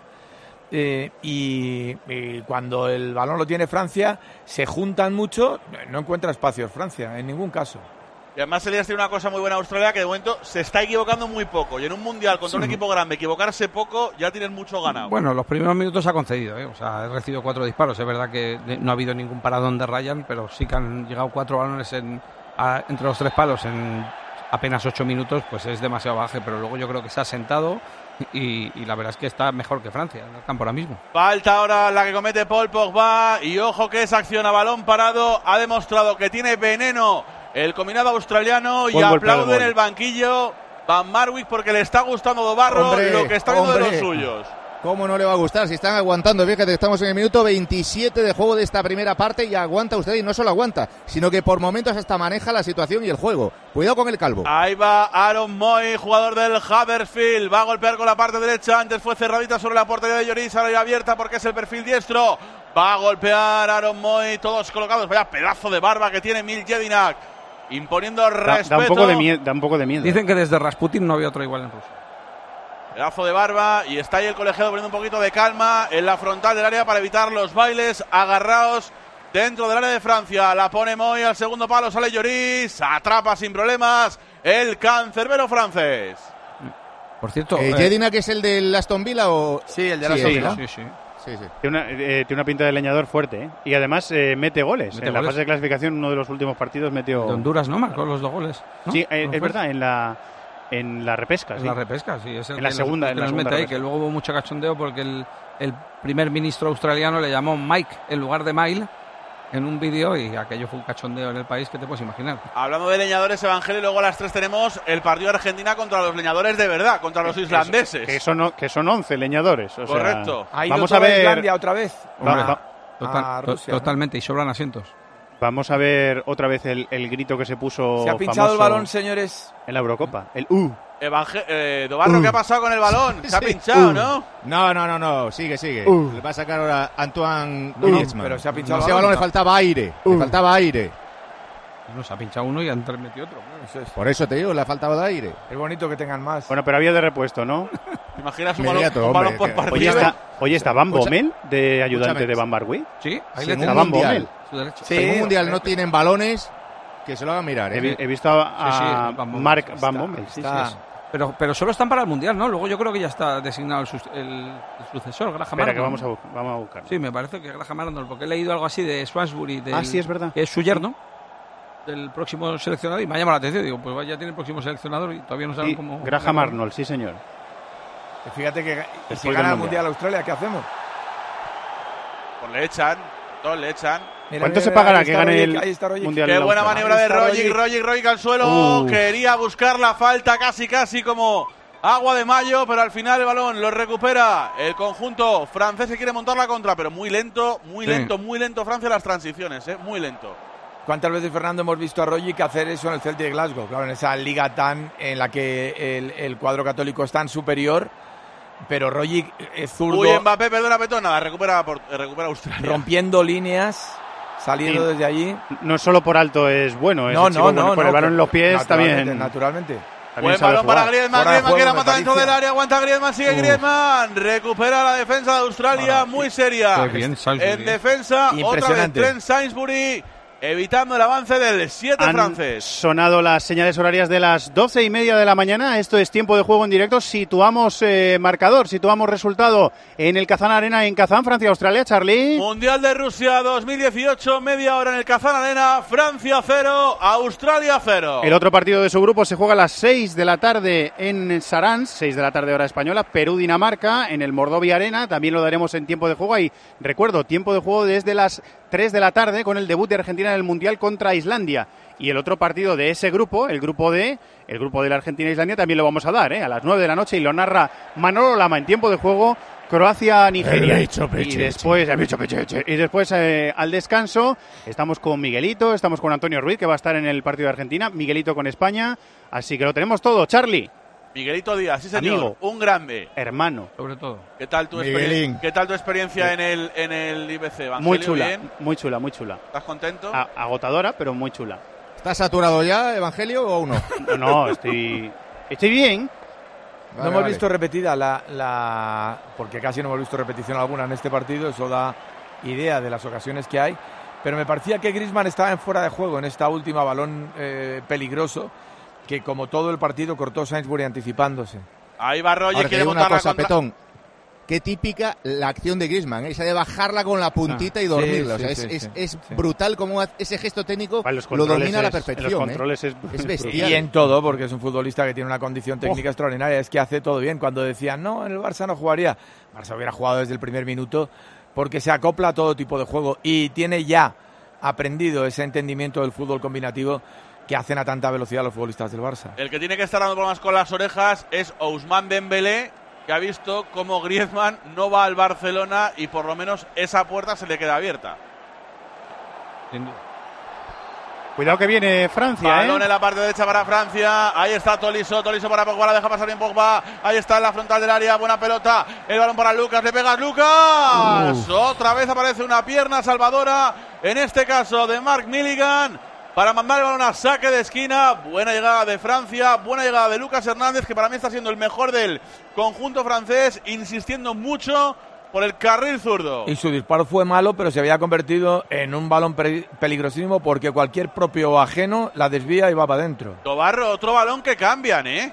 eh, y, y cuando el balón lo tiene Francia, se juntan mucho, no encuentra espacios Francia, en ningún caso. Y además se le hace una cosa muy buena a Australia, que de momento se está equivocando muy poco. Y en un mundial contra sí. un equipo grande, equivocarse poco, ya tienen mucho ganado. Bueno, los primeros minutos ha concedido, ¿eh? O sea, ha recibido cuatro disparos. Es verdad que no ha habido ningún paradón de Ryan, pero sí que han llegado cuatro balones en, a, entre los tres palos en apenas ocho minutos, pues es demasiado baje. Pero luego yo creo que se ha sentado y, y la verdad es que está mejor que Francia en el campo ahora mismo. Falta ahora la que comete Paul Pogba. Y ojo que esa acción a balón parado ha demostrado que tiene veneno el combinado australiano. Y aplaude en el banquillo Van Marwijk porque le está gustando Novarro hombre, lo que está viendo hombre. de los suyos. ¿Cómo no le va a gustar? Si están aguantando, fíjate, estamos en el minuto veintisiete de juego de esta primera parte y aguanta usted, y no solo aguanta, sino que por momentos hasta maneja la situación y el juego. Cuidado con el calvo. Ahí va Aaron Moy, jugador del Huddersfield, va a golpear con la parte derecha, antes fue cerradita sobre la portería de Lloris, ahora ya abierta porque es el perfil diestro. Va a golpear Aaron Moy, todos colocados, vaya pedazo de barba que tiene Mil Jedinak, imponiendo da, respeto. Da un, poco de miedo, da un poco de miedo. Dicen que desde Rasputin no había otro igual en Rusia. Pedazo de barba, y está ahí el colegiado poniendo un poquito de calma en la frontal del área para evitar los bailes agarrados dentro del área de Francia. La pone Moy al segundo palo, sale Lloris, atrapa sin problemas el cancerbero francés. Por cierto, eh, eh, ¿Jedinak es el del Aston Villa o...? Sí, el del sí, Aston Villa. Sí, sí. Sí, sí. Tiene, una, eh, tiene una pinta de leñador fuerte, ¿eh? Y además eh, mete goles. Mete en goles. La fase de clasificación, uno de los últimos partidos metió... De Honduras, ¿no? Marcó los dos goles, ¿no? Sí, eh, es verdad, en la... En la repesca, en sí. la repesca, sí. Es el en la que segunda, nos, en la nos segunda mete ahí, que luego hubo mucho cachondeo porque el, el primer ministro australiano le llamó Mike en lugar de Mile en un vídeo y aquello fue un cachondeo en el país que te puedes imaginar. Hablando de leñadores, Evangelio, luego a las tres tenemos el partido de Argentina contra los leñadores de verdad, contra los islandeses. Que son, que son once leñadores. O correcto. Sea, vamos a ver... Islandia otra vez. Va, va, Total, a Rusia, to, totalmente, ¿no? Y sobran asientos. Vamos a ver otra vez el, el grito que se puso Se ha pinchado el balón, señores. En la Eurocopa. El U. Evangel eh, Novarro, uh. ¿qué ha pasado con el balón? Se sí. ha pinchado, uh. ¿no? No, no, no, no. Sigue, sigue. Uh. Le va a sacar ahora Antoine uh. Griezmann. Pero se ha pinchado no, el balón. Ese balón le faltaba aire. Uh. Le faltaba aire. No, se ha pinchado uno y han metido otro. Eso es. Por eso te digo, le ha faltado de aire. Es bonito que tengan más. Bueno, pero había de repuesto, ¿no? ¿Te imaginas un balón, un balón por partido? Oye, está, oye, ¿está Van Bommel de ayudante Escúchame. de Van Marwijk? Sí, ahí le está Van Bommel. Sí, en un mundial no tienen balones, que se lo hagan mirar. ¿eh? He, he visto a, a sí, sí, Mark Van Bommel. Sí, está. sí, Pero, pero solo están para el Mundial, ¿no? Luego yo creo que ya está designado el, sus, el, el sucesor, Graham Espera, Arnold. que vamos a, vamos a buscar. Sí, me parece que Graham Arnold, porque he leído algo así de Swansbury. Del, ah, sí, es verdad. Que es su yerno, del próximo seleccionador, y me ha llamado la atención. Digo, pues ya tiene el próximo seleccionador y todavía no saben y cómo... Graham Arnold, sí, señor. Fíjate que Después si gana el mundial. Mundial Australia, ¿qué hacemos? Pues le echan, todos le echan. Mira, ¿Cuánto mira, se pagará ahí que está gane Rogic, el ahí está Rogic. Mundial? Qué buena Australia. maniobra de Ahí está Rogic, Rogic. Rogic, Rogic al suelo. Uh. Quería buscar la falta casi, casi como agua de mayo, pero al final el balón lo recupera el conjunto francés que quiere montar la contra, pero muy lento, muy Sí. lento, muy lento Francia las transiciones, ¿eh? Muy lento. ¿Cuántas veces, Fernando, hemos visto a Rogic hacer eso en el Celtic de Glasgow? Claro, en esa liga tan en la que el, el cuadro católico es tan superior, pero Rogic es zurdo, Uy, Mbappé, perdona, Petón, nada, recupera, por, recupera Australia. rompiendo líneas, saliendo Sí. desde allí. No solo por alto es bueno, ese No, chico no, con, no. con no, el balón en los pies naturalmente, también. Naturalmente. también Buen sabe balón jugar. para Griezmann, Fuera de Griezmann que la juego, mata me dentro del parece. área, aguanta Griezmann, sigue Uf. Griezmann, recupera la defensa de Australia, Ah, muy seria. qué bien, Sainsbury. En defensa, otra vez Impresionante. Trent Sainsbury, evitando el avance del siete Han francés. sonado las señales horarias de las doce y media de la mañana. Esto es tiempo de juego en directo. Situamos eh, marcador, situamos resultado en el Kazan Arena en Kazán, Francia-Australia. Charlie. Mundial de Rusia dos mil dieciocho, media hora en el Kazan Arena, Francia cero, Australia cero. El otro partido de su grupo se juega a las seis de la tarde en Sarans, seis de la tarde hora española, Perú-Dinamarca, en el Mordovia Arena. También lo daremos en tiempo de juego. Y recuerdo, tiempo de juego desde las tres de la tarde con el debut de Argentina en el Mundial contra Islandia. Y el otro partido de ese grupo, el grupo D, el grupo de la Argentina-Islandia, también lo vamos a dar, ¿eh? A las nueve de la noche, y lo narra Manolo Lama en tiempo de juego. Croacia-Nigeria. Y después, y después eh, al descanso, estamos con Miguelito, estamos con Antonio Ruiz, que va a estar en el partido de Argentina, Miguelito con España, así que lo tenemos todo. Charlie, Miguelito Díaz, sí señor, Amigo. un grande. hermano, Sobre todo. ¿Qué tal tu, Miguelín. experien- ¿Qué tal tu experiencia en el en el I B C? Evangelio, muy chula, bien? muy chula, muy chula. ¿Estás contento? A- agotadora, pero muy chula. ¿Estás saturado ya, Evangelio, o no? No, no, estoy, estoy bien. No Vale, hemos vale. visto repetida la, la... Porque casi no hemos visto repetición alguna en este partido. Eso da idea de las ocasiones que hay. Pero me parecía que Griezmann estaba en fuera de juego en esta última balón eh, peligroso, que como todo el partido cortó Sainsbury anticipándose. Ahí va Roger, Ahora te quiere digo una montar la cosa, contra. Petón. Qué típica la acción de Griezmann, ¿eh? Esa de bajarla con la puntita y dormirla. sí, o sea, sí, es, sí, es, sí. es brutal como hace- ese gesto técnico Vale, los lo controles domina a la es- en los perfección. ¿eh? controles es, Es bestial. Y en todo, porque es un futbolista que tiene una condición técnica extraordinaria. Es que hace todo bien. Cuando decían, no, en el Barça no jugaría. Barça hubiera jugado desde el primer minuto, porque se acopla a todo tipo de juego y tiene ya aprendido ese entendimiento del fútbol combinativo que hacen a tanta velocidad los futbolistas del Barça. El que tiene que estar dando problemas con las orejas es Ousmane Dembélé, que ha visto cómo Griezmann no va al Barcelona y por lo menos esa puerta se le queda abierta. Sin duda. Cuidado que viene Francia, Balón ¿eh? en la parte derecha para Francia. Ahí está Tolisso, Tolisso para Pogba, la deja pasar bien Pogba. Ahí está en la frontal del área, buena pelota. El balón para Lucas, le pegas Lucas. Otra vez aparece una pierna salvadora, en este caso de Mark Milligan, para mandar el balón a saque de esquina. Buena llegada de Francia, buena llegada de Lucas Hernández, que para mí está siendo el mejor del conjunto francés, insistiendo mucho por el carril zurdo. Y su disparo fue malo, pero se había convertido en un balón pe- peligrosísimo, porque cualquier propio o ajeno la desvía y va para adentro. Tobarro, otro balón que cambian, ¿eh?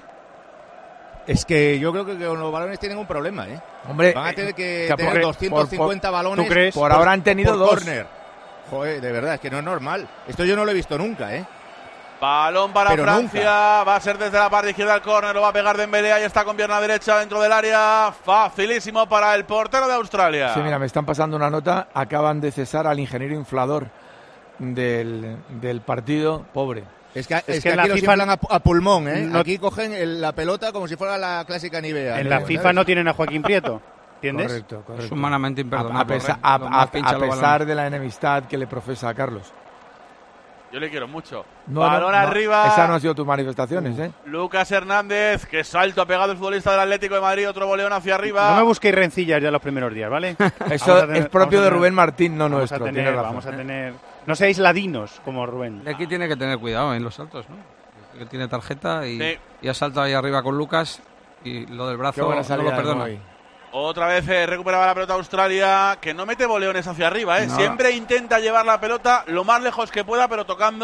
Es que yo creo que con los balones tienen un problema, ¿eh? Hombre, Van a tener que que tener por- doscientos cincuenta por- balones. ¿tú crees? por ahora han tenido por dos. córner. Joder, de verdad, es que no es normal. Esto yo no lo he visto nunca, ¿eh? Balón para Pero Francia, nunca. va a ser desde la parte izquierda el córner, lo va a pegar Dembélé, ahí está con pierna derecha dentro del área, facilísimo para el portero de Australia. Sí, mira, me están pasando una nota. Acaban de cesar al ingeniero inflador del, del partido, pobre. Es que, es que que en la aquí los FIFA inflan a, a pulmón, ¿eh? no- Aquí cogen el- la pelota como si fuera la clásica Nivea. En ¿eh? la ¿Sabes? FIFA no tienen a Joaquín Prieto, ¿entiendes? Correcto, correcto. Es humanamente A, imperdonable. a pesa- ¿eh? a- Cuando a- más pincha a los pesar balones. de la enemistad que le profesa a Carlos. Yo le quiero mucho. No, Balón no, no, arriba. Esas no han sido tus manifestaciones, ¿eh? Lucas Hernández, que salto ha pegado el futbolista del Atlético de Madrid, otro boleón hacia arriba. No me busquéis rencillas ya los primeros días, ¿vale? Eso Vamos a tener- es propio vamos a de tener- Rubén Martín, no vamos nuestro. A tienes tener, razón. vamos a tener... No seáis ladinos como Rubén. Aquí tiene que tener cuidado en los saltos, ¿no? Que tiene tarjeta y, Sí. y ha saltado ahí arriba con Lucas y lo del Qué brazo buena no salida lo de perdona. Moy. Otra vez eh, recuperaba la pelota Australia, que no mete boleones hacia arriba, ¿eh? No. Siempre intenta llevar la pelota lo más lejos que pueda, pero tocando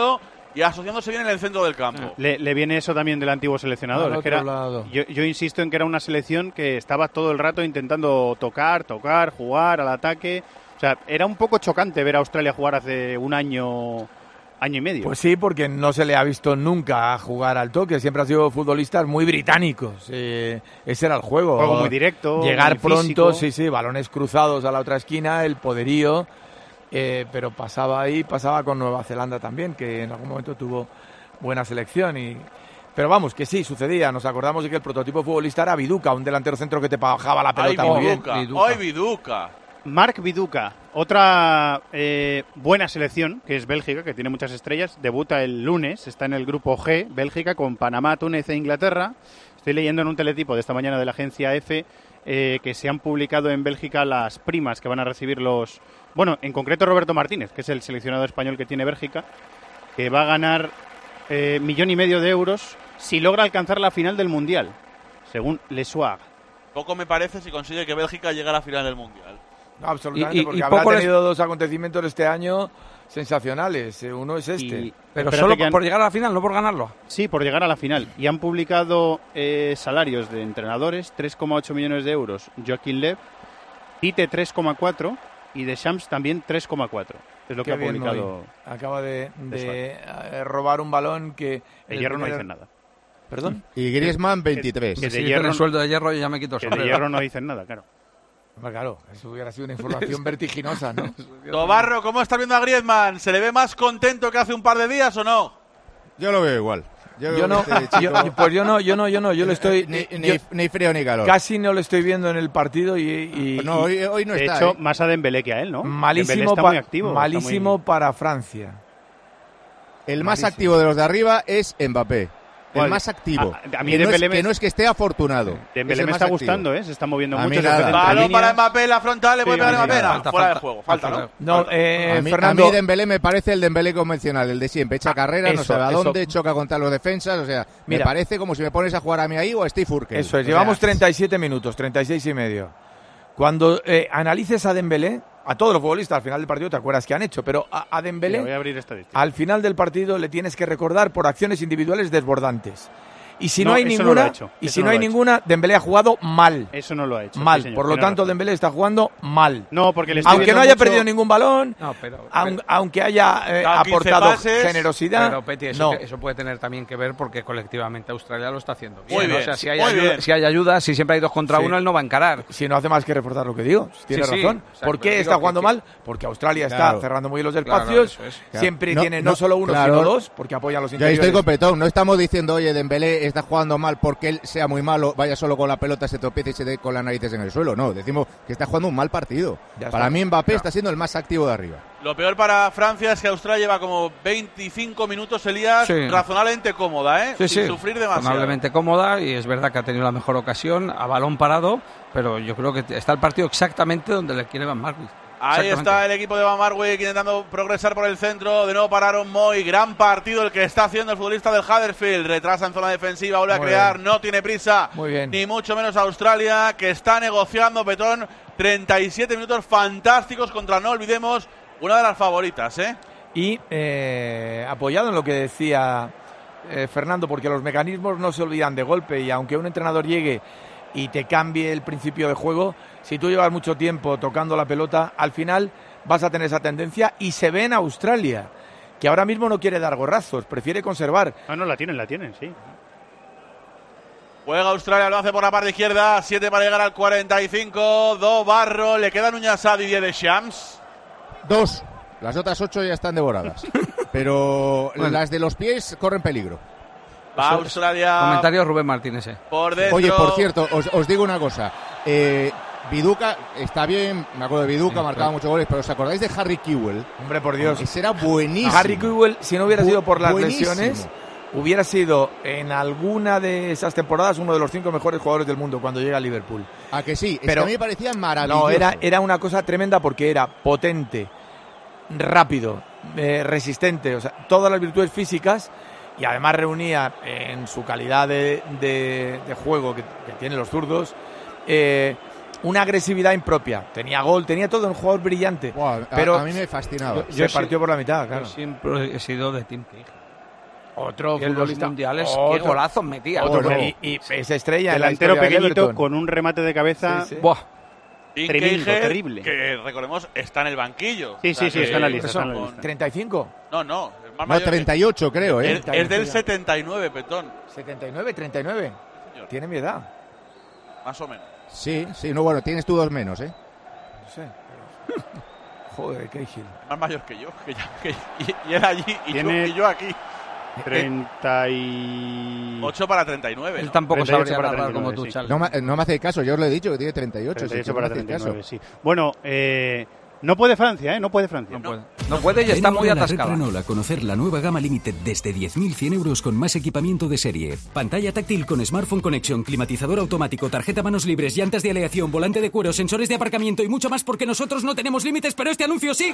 y asociándose bien en el centro del campo. Le, le viene eso también del antiguo seleccionador. Es que era, yo, yo insisto en que era una selección que estaba todo el rato intentando tocar, tocar, jugar al ataque. O sea, era un poco chocante ver a Australia jugar hace un año, año y medio. Pues sí, porque no se le ha visto nunca jugar al toque. Siempre ha sido futbolistas muy británicos. Eh, ese era el juego. Juego muy directo, llegar muy pronto, físico. sí, sí, balones cruzados a la otra esquina, el poderío. Eh, pero pasaba ahí, pasaba con Nueva Zelanda también, que en algún momento tuvo buena selección. y Pero vamos, que sí, sucedía. Nos acordamos de que el prototipo futbolista era Viduka, un delantero centro que te bajaba la pelota ¡Ay, muy Viduka! bien. ¡Ay, Viduka! Mark Viduka, otra eh, buena selección, que es Bélgica, que tiene muchas estrellas, debuta el lunes, está en el grupo G, Bélgica, con Panamá, Túnez e Inglaterra. Estoy leyendo en un teletipo de esta mañana de la agencia EFE eh, que se han publicado en Bélgica las primas que van a recibir los... Bueno, en concreto Roberto Martínez, que es el seleccionado español que tiene Bélgica, que va a ganar eh, millón y medio de euros si logra alcanzar la final del Mundial, según Le Soir. Poco me parece si consigue que Bélgica llegue a la final del Mundial. No, absolutamente, Y- y- porque y habrá poco les- tenido dos acontecimientos este año sensacionales. Eh, Uno es este. Y- Pero espérate solo que han- por llegar a la final, no por ganarlo. Sí, por llegar a la final. Y han publicado eh, salarios de entrenadores, tres coma ocho millones de euros. Joaquín Lev, Tite tres coma cuatro y Deschamps también tres coma cuatro. Es lo Qué que ha bien, publicado. Moy. Acaba de, de, de eh, robar un balón que... El Hierro no dice nada. ¿Perdón? Y Griezmann veintitrés. Que de Si hierro- dicen el sueldo de hierro, yo ya me quito el Que de sombrero. Hierro no dicen nada, claro. Hombre, claro, eso hubiera sido una información vertiginosa, ¿no? Tobarro, ¿cómo estás viendo a Griezmann? ¿Se le ve más contento que hace un par de días o no? Yo lo veo igual. Yo, Yo veo no, que este yo- chico- pues yo no, yo no, yo no, yo lo estoy... Ni, yo ni- ni frío ni calor. casi no lo estoy viendo en el partido y... y- No, hoy, hoy no De está. hecho, ¿eh? más a Dembélé que a él, ¿no? y Dembélé malísimo, está pa- muy activo. está malísimo muy- para Francia. El más malísimo. activo de los de arriba es Mbappé. El ¿Cuál? más activo. A- a mí que, no es, Dembélé me- que no es que esté afortunado. Dembélé es el me más está activo. gustando, ¿eh? Se está moviendo A mí mucho. se nada. ofrece entre Balón para líneas. Mbappé en la frontal, le puede Sí, pegar a sí, Mbappé. sí, No, falta, fuera de falta, juego, falta, falta. ¿no? No, eh, A mí, Fernando... a mí Dembélé me parece el Dembélé convencional, el de siempre. Echa Ah, carrera, no eso, sabe a eso. dónde, choca contra los defensas. O sea, Mira. me parece como si me pones a jugar a mí ahí o a Steve Urkel. Eso es, O llevamos sea, treinta y siete minutos, treinta y seis y medio. Cuando eh, analices a Dembélé, a todos los futbolistas al final del partido te acuerdas que han hecho, pero a, a Mira, Dembélé voy a abrir estadísticas. al final del partido le tienes que recordar por acciones individuales desbordantes. Y si no, No, hay eso no ninguna, lo ha hecho, y eso si no no hay lo ha hecho. ninguna, Dembélé ha jugado mal. Eso no lo ha hecho. Mal, sí, señor, por lo tiene tanto razón. Dembélé está jugando mal. No, porque le estoy Aunque no viendo haya mucho- perdido ningún balón, No, pero, aun- pero, aunque haya eh, Dado quince aportado pases, generosidad, pero, Peti, eso, no. que- eso puede tener también que ver porque colectivamente Australia lo está haciendo bien. Muy ¿no? bien, O sea, si hay, muy ayuda, bien. si hay ayuda, si siempre hay dos contra Sí. uno, él no va a encarar. Si no hace más que reforzar lo que digo, tiene Sí, sí, razón. o sea, ¿Por pero qué digo está que- jugando que- mal? Porque Australia está Claro. cerrando muy bien los Claro, espacios. eso es. Siempre No, tiene no, no, solo uno, claro. sino dos, porque apoyan los Yo ahí interiores. estoy con Petón. No estamos diciendo, oye, Dembélé está jugando mal porque él sea muy malo, vaya solo con la pelota, se tropiece y se dé con las narices en el suelo. No, decimos que está jugando un mal partido. Ya Para está. mí Mbappé Claro. está siendo el más activo de arriba. Lo peor para Francia es que Australia lleva como veinticinco minutos, Elías, Sí. razonablemente cómoda, ¿eh? Sí, Sin sí, sufrir demasiado. razonablemente cómoda y es verdad que ha tenido la mejor ocasión a balón parado, pero yo creo que está el partido exactamente donde le quiere Van Marwijk. Ahí Exactamente. está el equipo de Van Marwijk intentando progresar por el centro. De nuevo pararon Moy. Gran partido el que está haciendo el futbolista del Huddersfield. Retrasa en zona defensiva, vuelve a Muy crear. bien. No tiene prisa. Muy bien. Ni mucho menos Australia, que está negociando, Petón. treinta y siete minutos fantásticos contra, no olvidemos, una de las favoritas, ¿eh? Y eh, apoyado en lo que decía eh, Fernando, porque los mecanismos no se olvidan de golpe y aunque un entrenador llegue y te cambie el principio de juego, si tú llevas mucho tiempo tocando la pelota, al final vas a tener esa tendencia y se ve en Australia, que ahora mismo no quiere dar gorrazos, prefiere conservar. Ah, no, la tienen, la tienen, sí. Juega Australia, lo hace por la parte izquierda. siete para llegar al cuarenta y cinco. Do Barro, le quedan uñas a Didier Deschamps. Dos. Las otras ocho ya están devoradas. Pero Bueno. las de los pies corren peligro. Va Australia Comentario Rubén Martínez. eh. por dentro. Oye, por cierto, os, os digo una cosa. Eh, Viduka está bien, me acuerdo de Viduka, Sí, marcaba claro. muchos goles, pero ¿os acordáis de Harry Kewell? Hombre, por Dios. Ese era buenísimo. Harry Kewell, si no hubiera Bu- sido por las buenísimo. lesiones, hubiera sido en alguna de esas temporadas uno de los cinco mejores jugadores del mundo cuando llega a Liverpool. ¿A que sí? Es Pero- que a mí me parecía maravilloso. No, era, era una cosa tremenda porque era potente, rápido, eh, resistente, o sea, todas las virtudes físicas y además reunía en su calidad de, de- de juego que, que tienen los zurdos eh, una agresividad impropia. Tenía gol, tenía todo, un jugador brillante. Buah, a, pero a mí me fascinaba. se Yo sí- partió por la mitad, Yo claro. siempre he sido de Tim Cahill. Otro y en los mundiales, otro, qué golazos metía. Otro, otro. y, y es estrella. Delantero en la pequeñito con un remate de cabeza. Sí, sí. Buah. Tremendo, terrible. Que recordemos, está en el banquillo. Sí, o sea, sí, sí, que está en la lista. Está en la con- lista. ¿treinta y cinco? No, no. Es más No, mayor treinta y ocho creo, que- ¿eh? es, es del setenta y nueve, Petón. ¿setenta y nueve? ¿treinta y nueve? Señor. Tiene mi edad. Más o menos. Sí, sí, no, bueno, tienes tú dos menos, ¿eh? No sé. Pero... Joder, qué gil. Más mayor que yo. Que ya, que, y, y él allí y yo, Tiene- y yo aquí. treinta y... ocho para treinta y nueve. Él ¿no? tampoco treinta y ocho sabría para narrar como treinta y nueve, tú, sí. Charles. No, me- no me hace caso, yo os lo he dicho que tiene treinta y ocho. treinta y ocho sí, que para no me hacéis treinta y nueve, caso. sí. Bueno, eh, no puede Francia, ¿eh? No puede Francia. No puede. No puede y está Ven muy ahora a la atascada. Red Renault a conocer la nueva gama Limited desde diez mil cien euros con más equipamiento de serie. Pantalla táctil con Smartphone Connection, climatizador automático, tarjeta manos libres, llantas de aleación, volante de cuero, sensores de aparcamiento y mucho más porque nosotros no tenemos límites, pero este anuncio sí.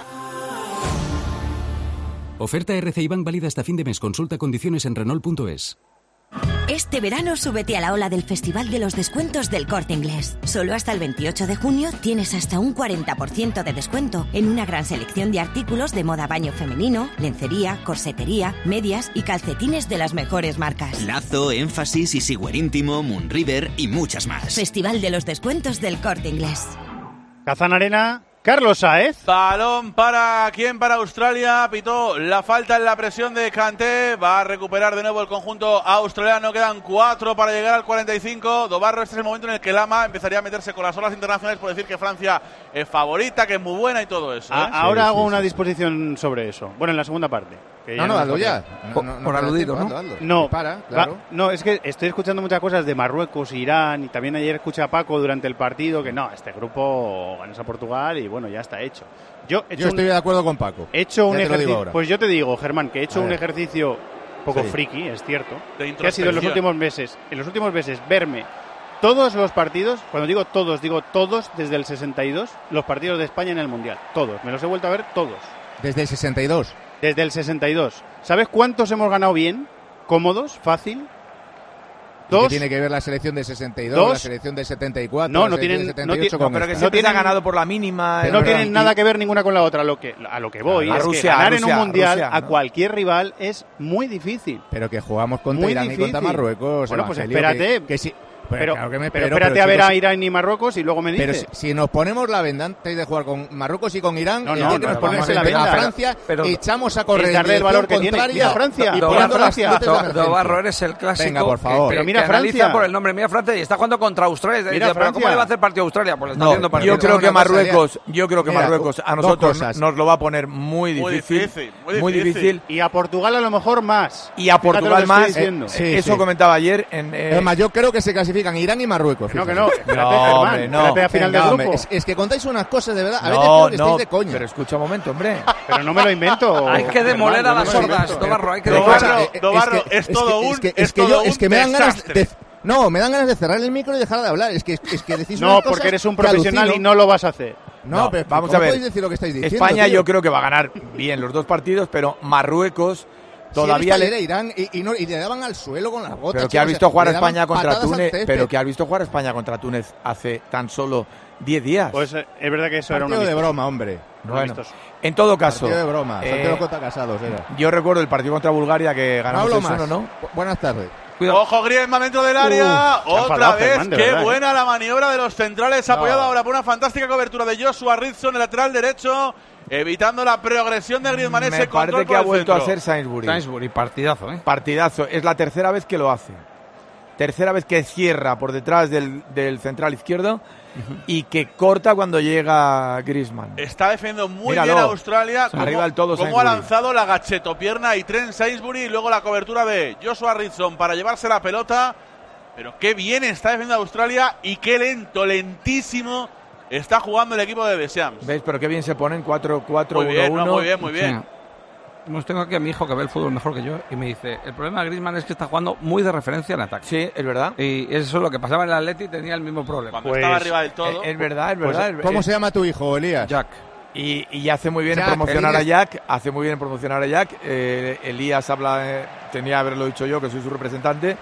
Oferta R C I Bank válida hasta fin de mes. Consulta condiciones en Renault punto es. Este verano súbete a la ola del Festival de los Descuentos del Corte Inglés. Solo hasta el veintiocho de junio tienes hasta un cuarenta por ciento de descuento en una gran selección de artículos de moda baño femenino, lencería, corsetería, medias y calcetines de las mejores marcas. Lazo, Énfasis, Easywear Íntimo, Moonriver y muchas más. Festival de los Descuentos del Corte Inglés. Kazán Arena, Carlos Sáez. Balón para quién, para Australia. Pitó la falta en la presión de Kanté. Va a recuperar de nuevo el conjunto australiano. Quedan cuatro para llegar al cuarenta y cinco. Dobarro, este es el momento en el que Lama empezaría a meterse con las olas internacionales por decir que Francia es favorita, que es muy buena y todo eso. ¿eh? A- ahora Sí, hago sí, una sí. disposición sobre eso. Bueno, en la segunda parte. que No, no, nos hazlo toca. ya. Por- No, no, por no, aludido, hazlo, ¿no? hazlo. No, Para, va- claro. no, es que estoy escuchando muchas cosas de Marruecos, Irán y también ayer escuché a Paco durante el partido que no, este grupo ganas a Portugal y bueno, ya está hecho. Yo he hecho Yo estoy un, de acuerdo con Paco. he hecho un Ya te lo digo ejercicio, ahora. pues yo te digo, Germán, que he hecho A un ver. ejercicio un poco Sí. friki, es cierto, De que ha sido en los introspección. últimos meses, en los últimos meses verme todos los partidos, cuando digo todos, digo todos desde el sesenta y dos, los partidos de España en el Mundial, todos, me los he vuelto a ver todos. Desde el sesenta y dos. Desde el sesenta y dos. ¿Sabes cuántos hemos ganado bien? Cómodos, fácil. ¿Qué Dos. tiene que ver la selección de sesenta y dos, Dos. la selección de setenta y cuatro, No, la no selección tienen- de setenta y no ocho ti- con Pero que esta? siempre se ha tienen- ganado por la mínima. no eh, tienen y- nada que ver ninguna con la otra. Lo que, a lo que voy A es Rusia, que a ganar Rusia, en un mundial Rusia, a ¿no? cualquier rival es muy difícil. Pero que jugamos contra Muy Irán y contra difícil. Marruecos. Bueno, pues Evangelio, espérate. Que, que sí. Pero, Pero, claro que me pero espero, espérate pero a ver chicos, a Irán y Marruecos y luego me Pero dices. si, si nos ponemos la venda antes de jugar con Marruecos y con Irán, No, el no, día que no, nos no, ponemos no, en la venda. a Francia, Pero- echamos a correr es darle en el valor que dirección tiene. contraria Mira Francia, y mira poniendo las Francia. luces de Do- emergencia. Dobarro, eres el clásico Venga, por favor. que, Pero que- mira que analiza Francia. por el nombre. Mira Francia y está jugando contra Australia. Dice, Mira pero ¿cómo Francia. le va a hacer partido a Australia? Pues le está No, haciendo partido. yo creo que Una cosa, Marruecos, yo creo que Mira, Marruecos a dos nosotros cosas. nos lo va a poner muy Muy difícil, difícil, muy difícil. difícil. Y a Portugal a lo mejor más. Y a Fíjate lo que Portugal estoy más. diciendo. eh, Sí, eso sí. comentaba ayer en. eh, Es más, yo creo que se clasifican Irán y Marruecos. Que no, que fíjate. no. Espérate, No, Germán, hombre, no. espérate a final Venga, del hombre, grupo. es, es que contáis unas cosas de verdad. A veces no, creo que no, estáis de coña. pero escucha un momento, hombre. Pero no me lo invento. Hay que demoler Germán, a no las me lo sordas, invento. Dobarro. Hay que Dobarro, demoler. Eh, eh, Dobarro, que- es todo que- un- es que, es es que todo yo, un es que me dan ganas desastre. de, no, me dan ganas de cerrar el micro y dejar de hablar. Es que, es que decís No, unas cosas porque eres un que profesional y alucino. no lo vas a hacer. No, No, pero vamos ¿cómo a ver. podéis decir lo que estáis diciendo? España tío? yo creo que va a ganar bien los dos partidos, pero Marruecos todavía si le. le Irán y, y, no, y le daban al suelo con las botas. Pero que chicos, has visto jugar a le daban España contra patadas al Túnez, césped. pero que has visto jugar a España contra Túnez hace tan solo diez días. Pues eh, es verdad que eso era Partido una de broma, hombre. Bueno, en todo caso, Partido de broma. eh, Santiago contra Casados era. yo recuerdo el partido contra Bulgaria que No ganamos hablo seis uno, más. ¿no? Bu- Buenas tardes. Cuidado. Ojo, Griezmann dentro del área. Uh, se ha Otra enfadado vez. Germán, de Qué verdad, buena la maniobra de los centrales. Apoyado No. ahora por una fantástica cobertura de Joshua Rizzo, el lateral derecho. Evitando la progresión de Griezmann. Me Ese parece control que ha por el vuelto a centro. ser Sainsbury. Sainsbury, partidazo, ¿eh? Partidazo. Es la tercera vez que lo hace. Tercera vez que cierra por detrás del, del central izquierdo y que corta cuando llega Griezmann. Está defendiendo muy Míralo. bien Australia. Sí. Arriba del todo Como ha Sainsbury. lanzado la gachetopierna y Trent Sainsbury. Y luego la cobertura de Joshua Rizzo para llevarse la pelota. Pero qué bien está defendiendo Australia y qué lento, lentísimo está jugando el equipo de Deschamps. ¿Ves? Pero qué bien se ponen cuatro cuatro Muy uno bien, no, uno. muy bien, muy bien. Sí. Pues tengo aquí a mi hijo que ve el fútbol mejor que yo y me dice, el problema de Griezmann es que está jugando muy de referencia en ataque. Sí, es verdad. Y eso es lo que pasaba en el Atleti, tenía el mismo problema. Cuando Pues, estaba arriba del todo. Es, es verdad, es Pues, verdad. es- ¿Cómo es- se llama tu hijo, Elías? Jack. Y, y hace muy bien Jack, en promocionar a Elías. Jack, hace muy bien en promocionar a Jack. Eh, Elías habla, eh, tenía que haberlo dicho yo, que soy su representante,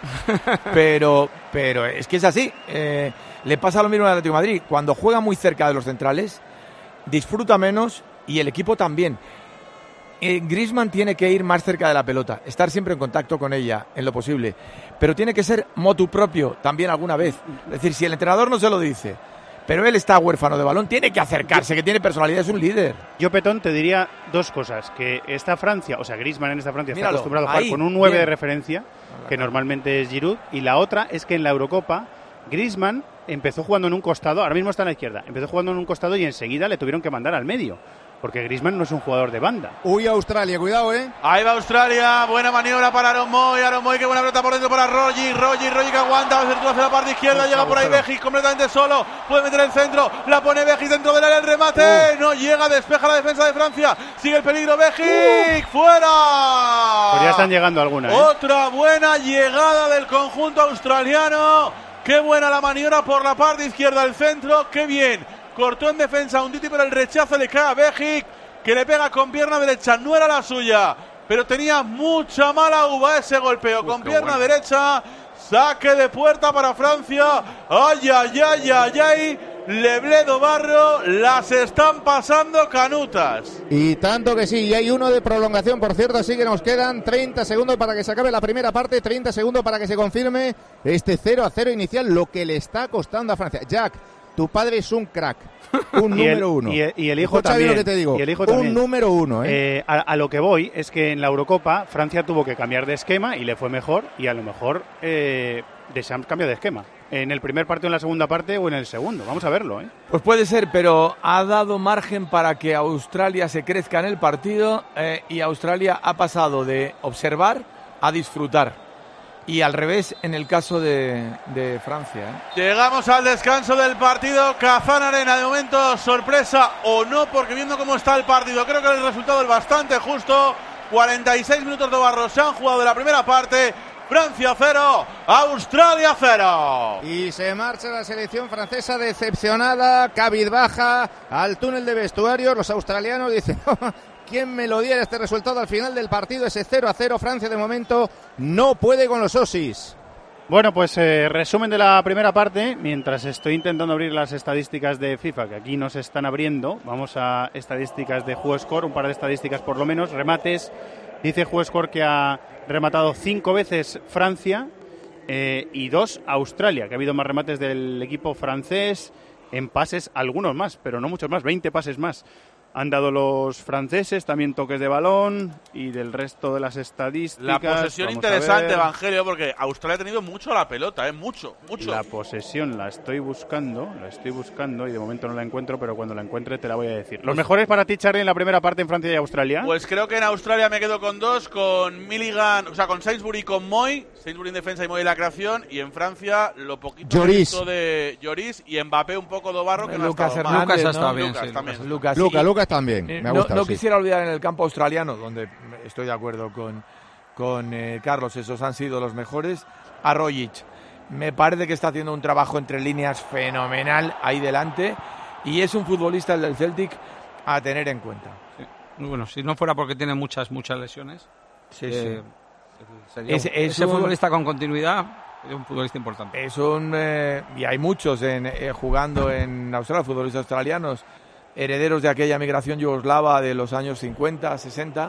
pero, pero es que es así. Eh, le pasa lo mismo al Atlético de Madrid. Cuando juega muy cerca de los centrales, disfruta menos y el equipo también. eh, Griezmann tiene que ir más cerca de la pelota, estar siempre en contacto con ella, en lo posible. Pero tiene que ser motu propio también alguna vez. Es decir, si el entrenador no se lo dice, pero él está huérfano de balón, tiene que acercarse, que tiene personalidad, es un líder. Yo, Petón, te diría dos cosas. Que esta Francia, o sea, Griezmann en esta Francia Míralo, está acostumbrado a jugar ahí, con un nueve bien. de referencia, que normalmente es Giroud. Y la otra es que en la Eurocopa, Griezmann empezó jugando en un costado, ahora mismo está a la izquierda, empezó jugando en un costado y enseguida le tuvieron que mandar al medio. Porque Griezmann no es un jugador de banda. Uy, Australia, cuidado, ¿eh? Ahí va Australia, buena maniobra para Aaron Moy, Aaron Moy, qué buena pelota por dentro para Rogi, Rogi, Rogi que aguanta, va a hacia la parte izquierda, llega por ahí Vejic completamente solo, puede meter el centro, la pone Vejic dentro del área, el remate, uh. no llega, despeja la defensa de Francia, sigue el peligro Vejic, uh. fuera. Pues ya están llegando algunas, ¿eh? Otra buena llegada del conjunto australiano, qué buena la maniobra por la parte izquierda del centro, qué bien. Cortó en defensa a Unditi, pero el rechazo le cae a Vejic, que le pega con pierna derecha. No era la suya, pero tenía mucha mala uva ese golpeo. Con pierna bueno. derecha, saque de puerta para Francia. Ay, ay, ay, ay, ay. Lebledo Barro, las están pasando canutas. Y tanto que sí, y hay uno de prolongación, por cierto, así que nos quedan treinta segundos para que se acabe la primera parte, treinta segundos para que se confirme este cero a cero inicial, lo que le está costando a Francia. Jack, tu padre es un crack, un número el, uno. Y el, y el hijo Escucha también. Lo que te digo. Y el hijo también. Un número uno, ¿eh? eh a, a lo que voy es que en la Eurocopa Francia tuvo que cambiar de esquema y le fue mejor, y a lo mejor eh, Deschamps cambió de esquema. En el primer partido, en la segunda parte o en el segundo. Vamos a verlo, ¿eh? Pues puede ser, pero ha dado margen para que Australia se crezca en el partido eh, y Australia ha pasado de observar a disfrutar. Y al revés en el caso de, de Francia, ¿eh? Llegamos al descanso del partido. Kazán Arena, de momento sorpresa o no, porque viendo cómo está el partido, creo que el resultado es bastante justo. cuarenta y seis minutos de barro se han jugado de la primera parte. Francia cero, Australia cero. Y se marcha la selección francesa decepcionada, cabizbaja, al túnel de vestuarios. Los australianos dicen... ¿Quién me lo diera este resultado al final del partido? Ese cero a cero. Francia de momento no puede con los Aussies. Bueno, pues eh, resumen de la primera parte. Mientras estoy intentando abrir las estadísticas de FIFA, que aquí nos están abriendo, vamos a estadísticas de JueScore, un par de estadísticas por lo menos. Remates, dice JueScore que ha rematado cinco veces Francia eh, y dos Australia, que ha habido más remates del equipo francés. En pases, algunos más, pero no muchos más, veinte pases más han dado los franceses, también toques de balón, y del resto de las estadísticas. La posesión interesante, Evangelio, porque Australia ha tenido mucho la pelota, ¿eh? Mucho, mucho. La posesión la estoy buscando, la estoy buscando, y de momento no la encuentro, pero cuando la encuentre te la voy a decir. ¿Los mejores para ti, Charlie, en la primera parte en Francia y Australia? Pues creo que en Australia me quedo con dos, con Milligan, o sea, con Sainsbury y con Moy. Sainsbury en defensa y Moy en la creación. Y en Francia, lo poquito Lloris. que he visto de Lloris, y Mbappé un poco de barro, que no Lucas ha estado Hernández, mal. Lucas ha ¿no? estado bien, Lucas sí, también. Lucas, Lucas, y, Lucas también, me ha no, gustado. no sí. quisiera olvidar en el campo australiano, donde estoy de acuerdo con, con eh, Carlos, esos han sido los mejores. A Rogic, me parece que está haciendo un trabajo entre líneas fenomenal ahí delante, y es un futbolista, el del Celtic, a tener en cuenta. Sí. Bueno, si no fuera porque tiene muchas, muchas lesiones, sí, eh, sí. sería Es, un, es ese un, futbolista con continuidad es un futbolista importante. Es un eh, y hay muchos en, eh, jugando en Australia, futbolistas australianos, herederos de aquella migración yugoslava de los años cincuenta, sesenta,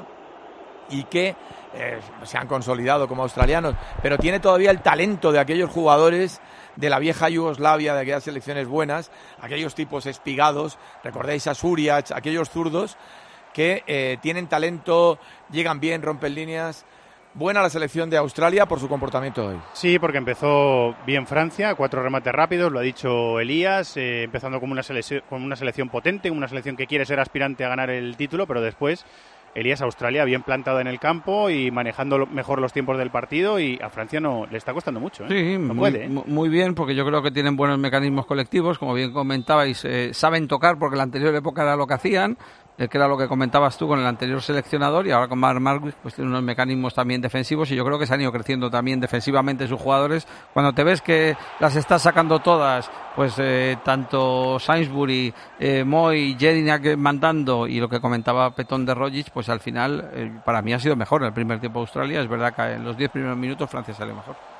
y que eh, se han consolidado como australianos, pero tiene todavía el talento de aquellos jugadores de la vieja Yugoslavia, de aquellas selecciones buenas, aquellos tipos espigados, recordéis a Suriac, aquellos zurdos que eh, tienen talento, llegan bien, rompen líneas. Buena la selección de Australia por su comportamiento hoy. Sí, porque empezó bien Francia, cuatro remates rápidos, lo ha dicho Elías, eh, empezando como una, selección, como una selección potente, una selección que quiere ser aspirante a ganar el título, pero después Elías, Australia bien plantado en el campo y manejando mejor los tiempos del partido, y a Francia no le está costando mucho, ¿eh? Sí, no muy, puede, ¿eh? muy bien, porque yo creo que tienen buenos mecanismos colectivos, como bien comentabais, eh, saben tocar, porque en la anterior época era lo que hacían, que era lo que comentabas tú con el anterior seleccionador, y ahora con Marc Marquis pues tiene unos mecanismos también defensivos, y yo creo que se han ido creciendo también defensivamente sus jugadores. Cuando te ves que las estás sacando todas, pues eh, tanto Sainsbury, eh, Moy, Jedinak mandando, y lo que comentaba Petón de Rogic, pues al final eh, para mí ha sido mejor en el primer tiempo Australia. Es verdad que en los diez primeros minutos Francia salió mejor.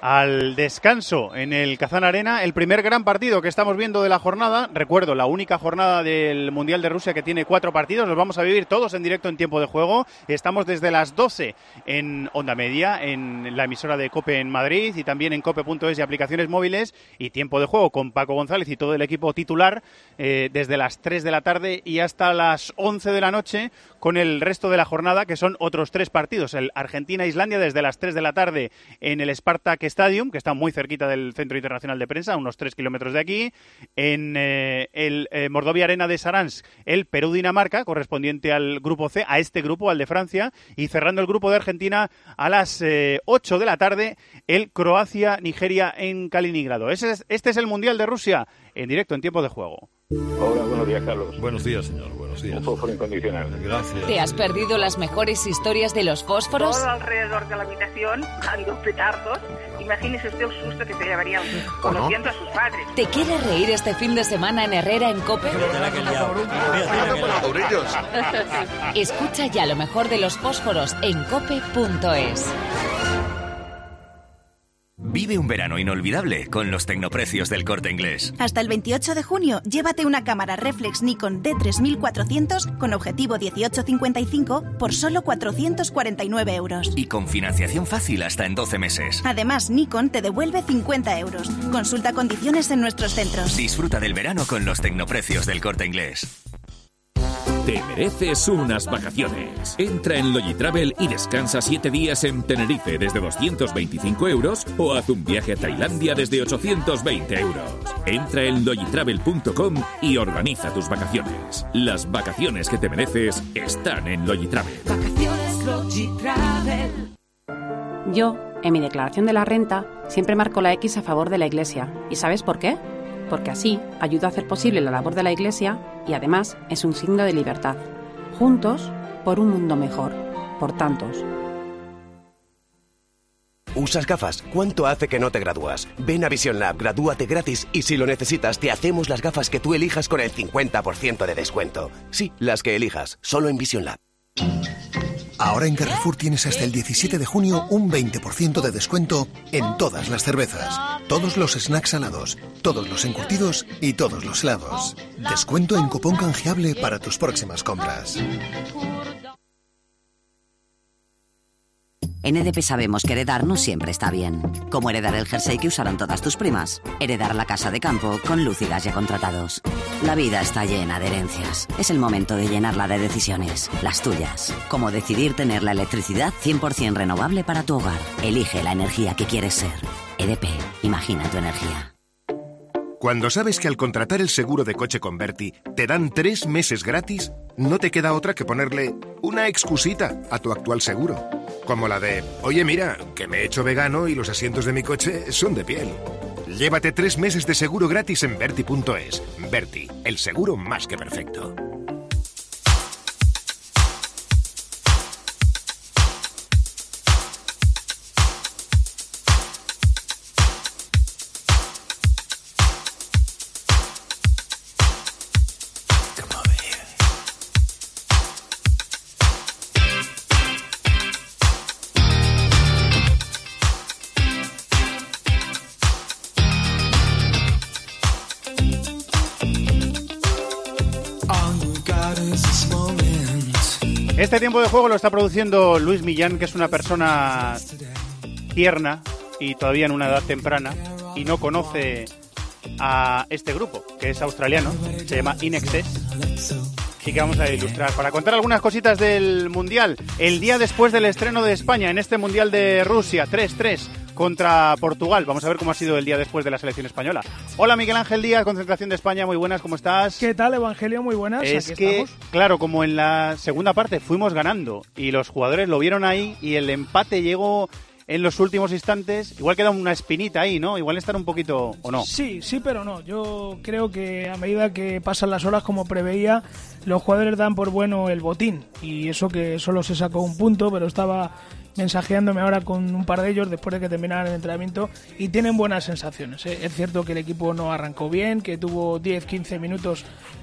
al descanso en el Kazán Arena, el primer gran partido que estamos viendo de la jornada. Recuerdo, la única jornada del Mundial de Rusia que tiene cuatro partidos. Los vamos a vivir todos en directo en tiempo de juego. Estamos desde las doce en Onda Media, en la emisora de COPE en Madrid y también en cope punto es y aplicaciones móviles. Y tiempo de juego con Paco González y todo el equipo titular eh, desde las tres de la tarde y hasta las once de la noche con el resto de la jornada, que son otros tres partidos. El Argentina-Islandia desde las tres de la tarde en el Spartak Stadium, que está muy cerquita del Centro Internacional de Prensa, a unos tres kilómetros de aquí. En eh, el eh, Mordovia Arena de Saransk, el Perú-Dinamarca, correspondiente al grupo C, a este grupo, al de Francia. Y cerrando el grupo de Argentina a las eh, ocho de la tarde, el Croacia-Nigeria en Kaliningrado. Ese es, este es el Mundial de Rusia en directo en tiempo de juego. Hola, buenos días, Carlos. Buenos días, señor, buenos días. Un fósforo incondicional. Gracias. ¿Te has perdido las mejores historias de los fósforos? Todo alrededor de la habitación han ido petardos. Imagínese usted el susto que se llevaría conociendo a sus padres. ¿Te quieres reír este fin de semana en Herrera en COPE? Escucha ya lo mejor de los fósforos en cope punto es. Vive un verano inolvidable con los tecnoprecios del Corte Inglés. Hasta el veintiocho de junio, llévate una cámara reflex Nikon D tres mil cuatrocientos con objetivo dieciocho cincuenta y cinco por solo cuatrocientos cuarenta y nueve euros. Y con financiación fácil hasta en doce meses. Además, Nikon te devuelve cincuenta euros. Consulta condiciones en nuestros centros. Disfruta del verano con los tecnoprecios del Corte Inglés. Te mereces unas vacaciones. Entra en Logitravel y descansa siete días en Tenerife desde doscientos veinticinco euros o haz un viaje a Tailandia desde ochocientos veinte euros. Entra en logitravel punto com y organiza tus vacaciones. Las vacaciones que te mereces están en Logitravel. Vacaciones Logitravel. Yo, en mi declaración de la renta, siempre marco la X a favor de la Iglesia. ¿Y sabes por qué? Porque así ayuda a hacer posible la labor de la Iglesia y además es un signo de libertad. Juntos, por un mundo mejor. Por tantos. ¿Usas gafas? ¿Cuánto hace que no te gradúas? Ven a Vision Lab, gradúate gratis y si lo necesitas te hacemos las gafas que tú elijas con el cincuenta por ciento de descuento. Sí, las que elijas, solo en Vision Lab. Ahora en Carrefour tienes hasta el diecisiete de junio un veinte por ciento de descuento en todas las cervezas, todos los snacks salados, todos los encurtidos y todos los helados. Descuento en cupón canjeable para tus próximas compras. En E D P sabemos que heredar no siempre está bien. Como heredar el jersey que usaron todas tus primas. Heredar la casa de campo con Lúcidas ya contratados. La vida está llena de herencias. Es el momento de llenarla de decisiones. Las tuyas. Como decidir tener la electricidad cien por ciento renovable para tu hogar. Elige la energía que quieres ser. E D P. Imagina tu energía. Cuando sabes que al contratar el seguro de coche con Berti te dan tres meses gratis, no te queda otra que ponerle una excusita a tu actual seguro. Como la de, oye mira, que me he hecho vegano y los asientos de mi coche son de piel. Llévate tres meses de seguro gratis en Berti punto es. Berti, el seguro más que perfecto. Este tiempo de juego lo está produciendo Luis Millán, que es una persona tierna y todavía en una edad temprana y no conoce a este grupo, que es australiano, se llama In Excess. Así que vamos a ilustrar para contar algunas cositas del Mundial. El día después del estreno de España en este Mundial de Rusia, tres tres contra Portugal. Vamos a ver cómo ha sido el día después de la selección española. Hola Miguel Ángel Díaz, concentración de España, muy buenas, ¿cómo estás? ¿Qué tal, Evangelio? Muy buenas, es aquí que, estamos. Claro, como en la segunda parte fuimos ganando y los jugadores lo vieron ahí y el empate llegó en los últimos instantes, igual queda una espinita ahí, ¿no? Igual estar un poquito, ¿o no? Sí, sí, pero no. Yo creo que a medida que pasan las horas, como preveía, los jugadores dan por bueno el botín. Y eso que solo se sacó un punto, pero estaba mensajeándome ahora con un par de ellos después de que terminaran el entrenamiento y tienen buenas sensaciones, ¿eh? Es cierto que el equipo no arrancó bien, que tuvo diez quince minutos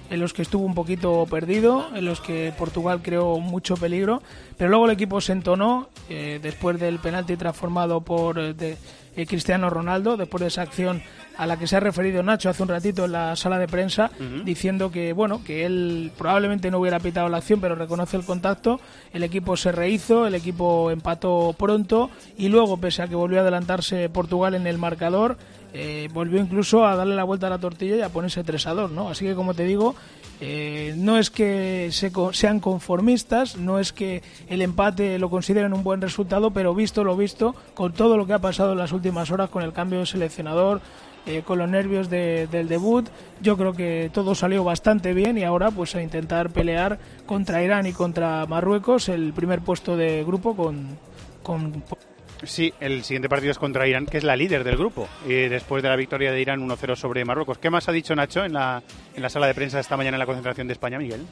en los que estuvo un poquito perdido, en los que Portugal creó mucho peligro, pero luego el equipo se entonó eh, después del penalti transformado por eh, de, eh, Cristiano Ronaldo, después de esa acción a la que se ha referido Nacho hace un ratito en la sala de prensa, uh-huh. diciendo que bueno que él probablemente no hubiera pitado la acción, pero reconoce el contacto. El equipo se rehizo, el equipo empató pronto y luego, pese a que volvió a adelantarse Portugal en el marcador, eh, volvió incluso a darle la vuelta a la tortilla y a ponerse tres a dos, ¿no? Así que, como te digo, eh, no es que se, sean conformistas, no es que el empate lo consideren un buen resultado, pero visto lo visto, con todo lo que ha pasado en las últimas horas, con el cambio de seleccionador, Eh, con los nervios de, del debut, yo creo que todo salió bastante bien y ahora pues a intentar pelear contra Irán y contra Marruecos el primer puesto de grupo con... con... Sí, el siguiente partido es contra Irán, que es la líder del grupo, y después de la victoria de Irán uno cero sobre Marruecos. ¿Qué más ha dicho Nacho en la, en la sala de prensa esta mañana en la concentración de España, Miguel?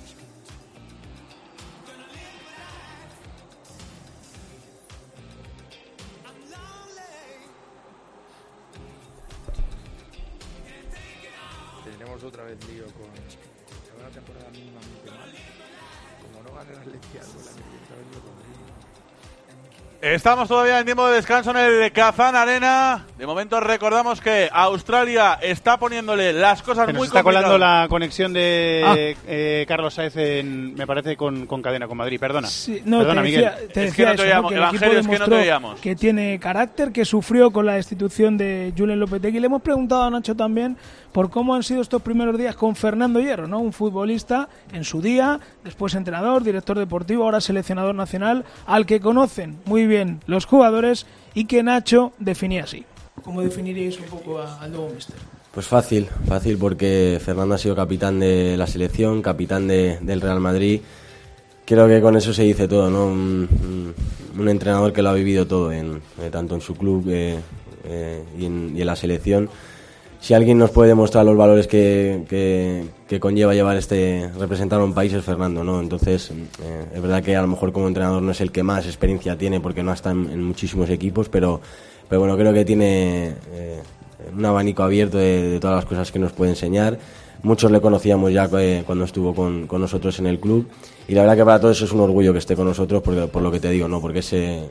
Otra vez lío con la temporada mínimamente mal, como no gane las lecciones, la que quiero saber lo que Estamos todavía en tiempo de descanso en el Kazán Arena. De momento recordamos que Australia está poniéndole las cosas Se nos muy está complicadas. colando la conexión de ah. eh, Carlos Saez, en, me parece, con, con cadena con Madrid. Perdona. Sí, no, Perdona, te decía, Miguel. Te es que no te oíamos, Evangelio, es que no te oíamos. Que tiene carácter, que sufrió con la destitución de Julen Lopetegui. Le hemos preguntado a Nacho también por cómo han sido estos primeros días con Fernando Hierro, ¿no? Un futbolista en su día, después entrenador, director deportivo, ahora seleccionador nacional, al que conocen muy bien los jugadores y que Nacho definía así. ¿Cómo definiríais un poco a, al nuevo míster? Pues fácil, fácil porque Fernando ha sido capitán de la selección, capitán de, del Real Madrid. Creo que con eso se dice todo, ¿no? Un, un, un entrenador que lo ha vivido todo, en, eh, tanto en su club eh, eh, y, en, y en la selección. Si alguien nos puede demostrar los valores que, que, que conlleva llevar este, representar a un país, es Fernando, ¿no? Entonces, eh, es verdad que a lo mejor como entrenador no es el que más experiencia tiene porque no está en, en muchísimos equipos, pero, pero bueno, creo que tiene eh, un abanico abierto de, de todas las cosas que nos puede enseñar. Muchos le conocíamos ya eh, cuando estuvo con, con nosotros en el club y la verdad que para todos eso es un orgullo que esté con nosotros porque, por lo que te digo, ¿no? Porque es eh,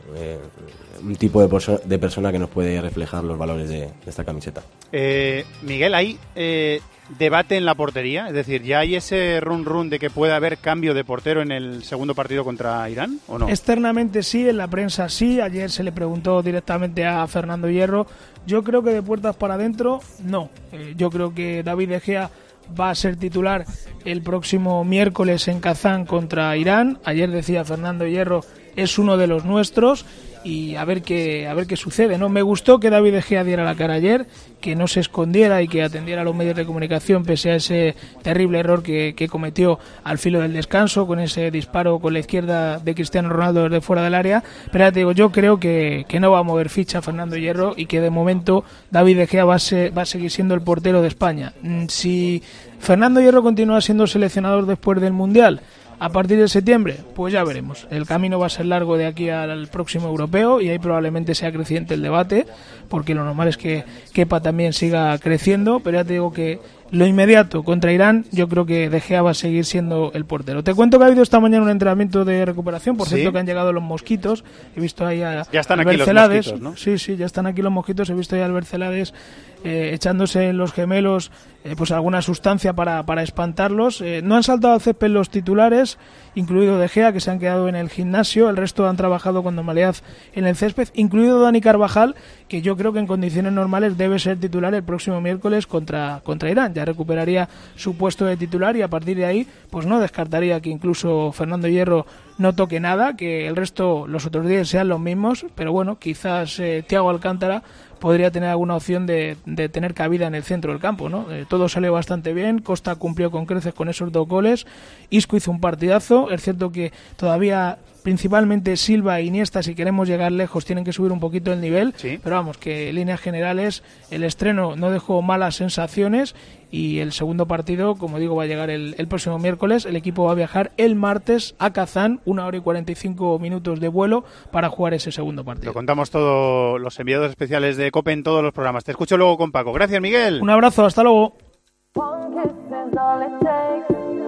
un tipo de, perso- de persona que nos puede reflejar los valores de, de esta camiseta. Eh, Miguel, ¿hay eh, debate en la portería? Es decir, ¿ya hay ese run run de que puede haber cambio de portero en el segundo partido contra Irán o no? Externamente sí, en la prensa sí. Ayer se le preguntó directamente a Fernando Hierro. Yo creo que de puertas para adentro, no. Eh, yo creo que David De Gea va a ser titular el próximo miércoles en Kazán contra Irán. Ayer decía Fernando Hierro, es uno de los nuestros y a ver qué a ver qué sucede, ¿no? Me gustó que David De Gea diera la cara ayer, que no se escondiera y que atendiera a los medios de comunicación pese a ese terrible error que, que cometió al filo del descanso con ese disparo con la izquierda de Cristiano Ronaldo desde fuera del área. Pero ya te digo, yo creo que, que no va a mover ficha Fernando Hierro y que de momento David De Gea va a, ser, va a seguir siendo el portero de España. Si Fernando Hierro continúa siendo seleccionador después del Mundial, a partir de septiembre, pues ya veremos. El camino va a ser largo de aquí al próximo europeo y ahí probablemente sea creciente el debate, porque lo normal es que Kepa también siga creciendo, pero ya te digo que lo inmediato contra Irán, yo creo que De Gea va a seguir siendo el portero. Te cuento que ha habido esta mañana un entrenamiento de recuperación, por ¿Sí? cierto que han llegado los mosquitos, he visto ahí a ya están Albert aquí Celades, los mosquitos, ¿no? Sí, sí, ya están aquí los mosquitos, he visto ahí a Albert Celades eh, echándose en los gemelos eh, pues alguna sustancia para, para espantarlos. Eh, no han saltado al césped los titulares, incluido De Gea, que se han quedado en el gimnasio, el resto han trabajado con normalidad en el césped, incluido Dani Carvajal, que yo creo que en condiciones normales debe ser titular el próximo miércoles contra, contra Irán. Ya recuperaría su puesto de titular y a partir de ahí pues no descartaría que incluso Fernando Hierro no toque nada, que el resto los otros días sean los mismos, pero bueno, quizás eh, Thiago Alcántara podría tener alguna opción de, de tener cabida en el centro del campo, ¿no? Eh, todo salió bastante bien, Costa cumplió con creces con esos dos goles, Isco hizo un partidazo, es cierto que todavía principalmente Silva e Iniesta, si queremos llegar lejos, tienen que subir un poquito el nivel, ¿Sí? pero vamos, que en líneas generales el estreno no dejó malas sensaciones y el segundo partido, como digo, va a llegar el, el próximo miércoles. El equipo va a viajar el martes a Kazán, una hora y cuarenta y cinco minutos de vuelo para jugar ese segundo partido. Lo contamos todo, los enviados especiales de COPE en todos los programas. Te escucho luego con Paco. Gracias, Miguel. Un abrazo, hasta luego.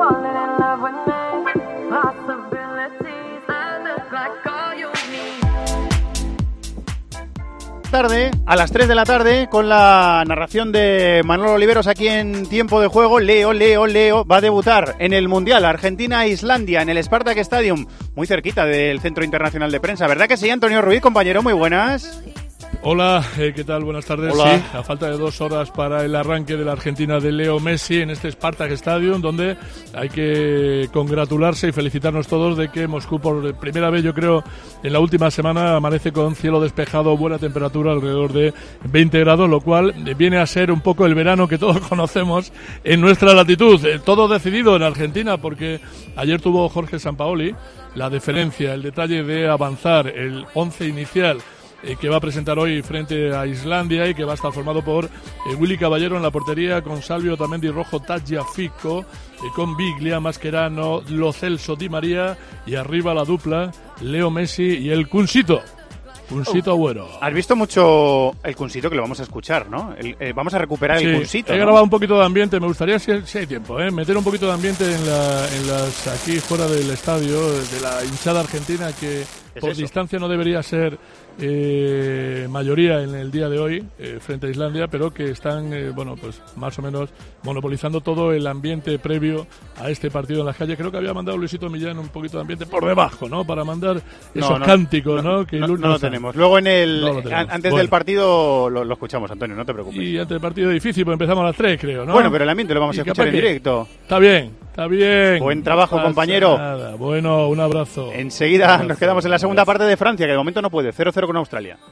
Tarde, a las tres de la tarde, con la narración de Manolo Oliveros aquí en Tiempo de Juego. Leo, Leo, Leo va a debutar en el Mundial Argentina-Islandia en el Spartak Stadium, muy cerquita del Centro Internacional de Prensa. ¿Verdad que sí, Antonio Ruiz, compañero? Muy buenas. Hola, eh, ¿qué tal? Buenas tardes. Hola. Sí, a falta de dos horas para el arranque de la Argentina de Leo Messi en este Spartak Stadium, donde hay que congratularse y felicitarnos todos de que Moscú por primera vez, yo creo, en la última semana amanece con cielo despejado, buena temperatura, alrededor de veinte grados, lo cual viene a ser un poco el verano que todos conocemos en nuestra latitud. Eh, todo decidido en Argentina, porque ayer tuvo Jorge Sampaoli la deferencia, el detalle de avanzar el once inicial Eh, que va a presentar hoy frente a Islandia y que va a estar formado por eh, Willy Caballero en la portería, con Salvio Otamendi, Rojo, Tagliafico, eh, con Biglia, Mascherano, Lo Celso, Di María, y arriba la dupla Leo Messi y el Kunsito. Kunsito Agüero. Has visto mucho el Kunsito, que lo vamos a escuchar, ¿no? El, eh, vamos a recuperar sí, el Kunsito. He ¿no? grabado un poquito de ambiente, me gustaría, si, si hay tiempo, ¿eh? meter un poquito de ambiente en, la, en las aquí fuera del estadio, de la hinchada argentina, que por eso? distancia no debería ser eh, mayoría en el día de hoy eh, frente a Islandia, pero que están, eh, bueno, pues más o menos monopolizando todo el ambiente previo a este partido en las calles. Creo que había mandado Luisito Millán un poquito de ambiente por debajo, ¿no? Para mandar esos no, no, cánticos, ¿no? No, que no, no lo tenemos. Luego en el no tenemos. antes bueno. del partido lo, lo escuchamos, Antonio, no te preocupes. Y antes del partido difícil, pues empezamos a las tres, creo, ¿no? Bueno, pero el ambiente lo vamos y a escuchar en directo. Está bien, está bien. Buen trabajo, no compañero. Nada. Bueno, un abrazo. Enseguida un abrazo. Nos quedamos en la segunda parte de Francia, que de momento no puede. cero cero con Australia.